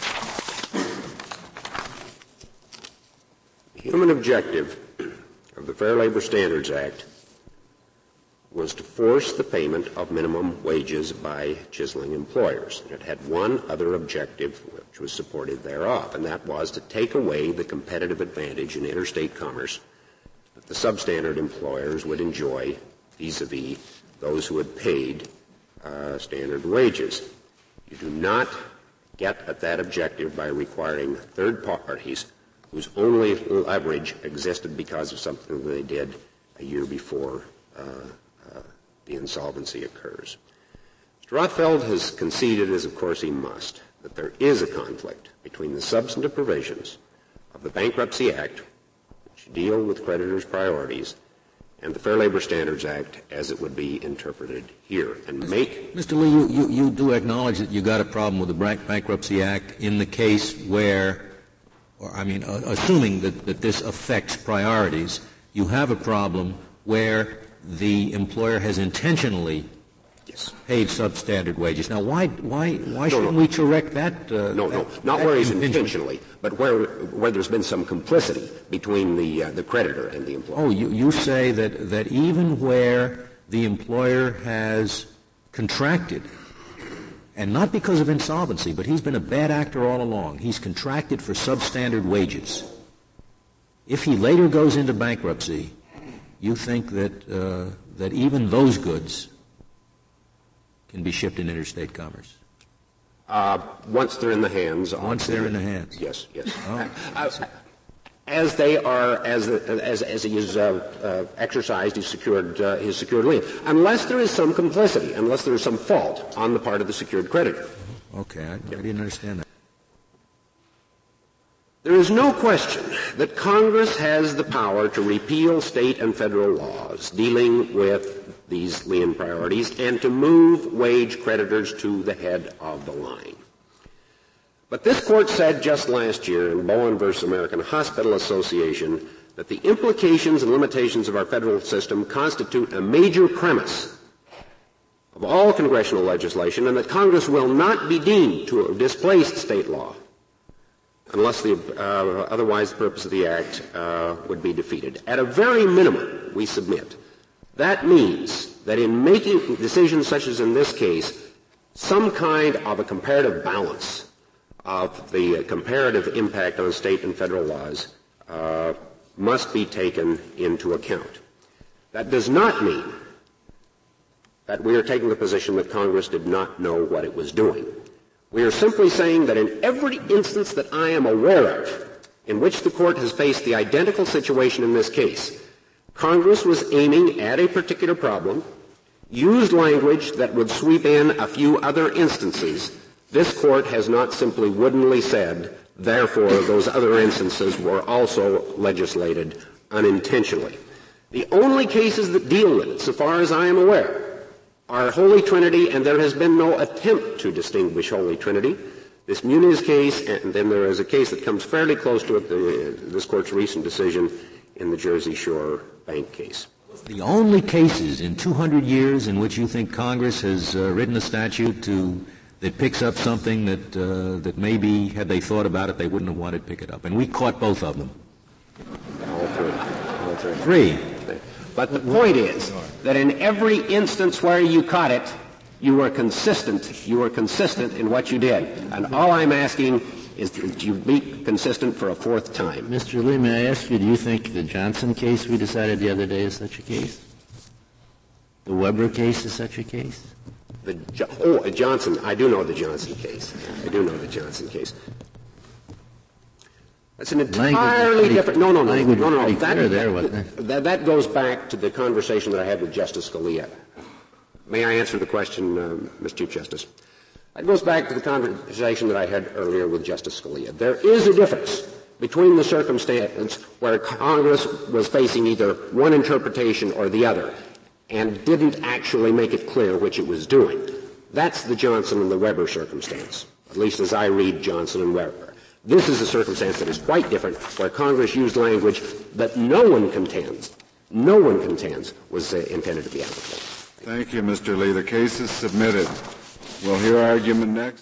The human objective of the Fair Labor Standards Act was to force the payment of minimum wages by chiseling employers. And it had one other objective which was supported thereof, and that was to take away the competitive advantage in interstate commerce that the substandard employers would enjoy vis-a-vis those who had paid uh, standard wages. You do not get at that objective by requiring third parties whose only leverage existed because of something they did a year before uh, uh, the insolvency occurs. Mister Rothfeld has conceded, as of course he must, that there is a conflict between the substantive provisions of the Bankruptcy Act, which deal with creditors' priorities, and the Fair Labor Standards Act as it would be interpreted here. And make Mister Lee, you, you, you do acknowledge that you got a problem with the Bankruptcy Act in the case where, or I mean, uh, assuming that, that this affects priorities, you have a problem where the employer has intentionally yes. paid substandard wages. Now, why why why no, shouldn't no. we correct that? Uh, no, that, no, not that where he's intentionally, but where where there's been some complicity between the uh, the creditor and the employer. Oh, you you say that that even where the employer has contracted, and not because of insolvency, but he's been a bad actor all along. He's contracted for substandard wages. If he later goes into bankruptcy, you think that uh, that even those goods can be shipped in interstate commerce? Uh, once they're in the hands. Of once they're the, in the hands. Yes, yes. Oh, uh, as they are, as as as he is uh, uh, exercised, he's secured uh, his secured lien, unless there is some complicity, unless there is some fault on the part of the secured creditor. Okay, I, I didn't understand that. There is no question that Congress has the power to repeal state and federal laws dealing with these lien priorities and to move wage creditors to the head of the line. But this Court said just last year in Bowen versus American Hospital Association that the implications and limitations of our federal system constitute a major premise of all congressional legislation, and that Congress will not be deemed to have displaced state law unless the, uh, otherwise the purpose of the Act uh, would be defeated. At a very minimum, we submit, that means that in making decisions such as in this case, some kind of a comparative balance of the uh, comparative impact on state and federal laws uh, must be taken into account. That does not mean that we are taking the position that Congress did not know what it was doing. We are simply saying that in every instance that I am aware of in which the Court has faced the identical situation in this case, Congress was aiming at a particular problem, used language that would sweep in a few other instances. This Court has not simply woodenly said, therefore, those other instances were also legislated unintentionally. The only cases that deal with it, so far as I am aware, are Holy Trinity, and there has been no attempt to distinguish Holy Trinity. This Muniz case, and then there is a case that comes fairly close to it, the, this Court's recent decision in the Jersey Shore Bank case. The only cases in two hundred years in which you think Congress has uh, written a statute to that picks up something that uh, that maybe, had they thought about it, they wouldn't have wanted to pick it up. And we caught both of them. All three. All three. Three. But the point is that in every instance where you caught it, you were consistent. You were consistent in what you did. And all I'm asking is that you be consistent for a fourth time. Mister Lee, may I ask you, do you think the Johnson case we decided the other day is such a case? The Weber case is such a case? The, oh, Johnson. I do know the Johnson case. I do know the Johnson case. That's an entirely pretty, different. No, no, no, language no, no. no. That, that, there, wasn't that, that, that goes back to the conversation that I had with Justice Scalia. May I answer the question, uh, Mister Chief Justice? That goes back to the conversation that I had earlier with Justice Scalia. There is a difference between the circumstance where Congress was facing either one interpretation or the other and didn't actually make it clear which it was doing. That's the Johnson and the Weber circumstance, at least as I read Johnson and Weber. This is a circumstance that is quite different, where Congress used language that no one contends, no one contends was uh, intended to be applicable. Thank you, Mister Lee. The case is submitted. We'll hear argument next.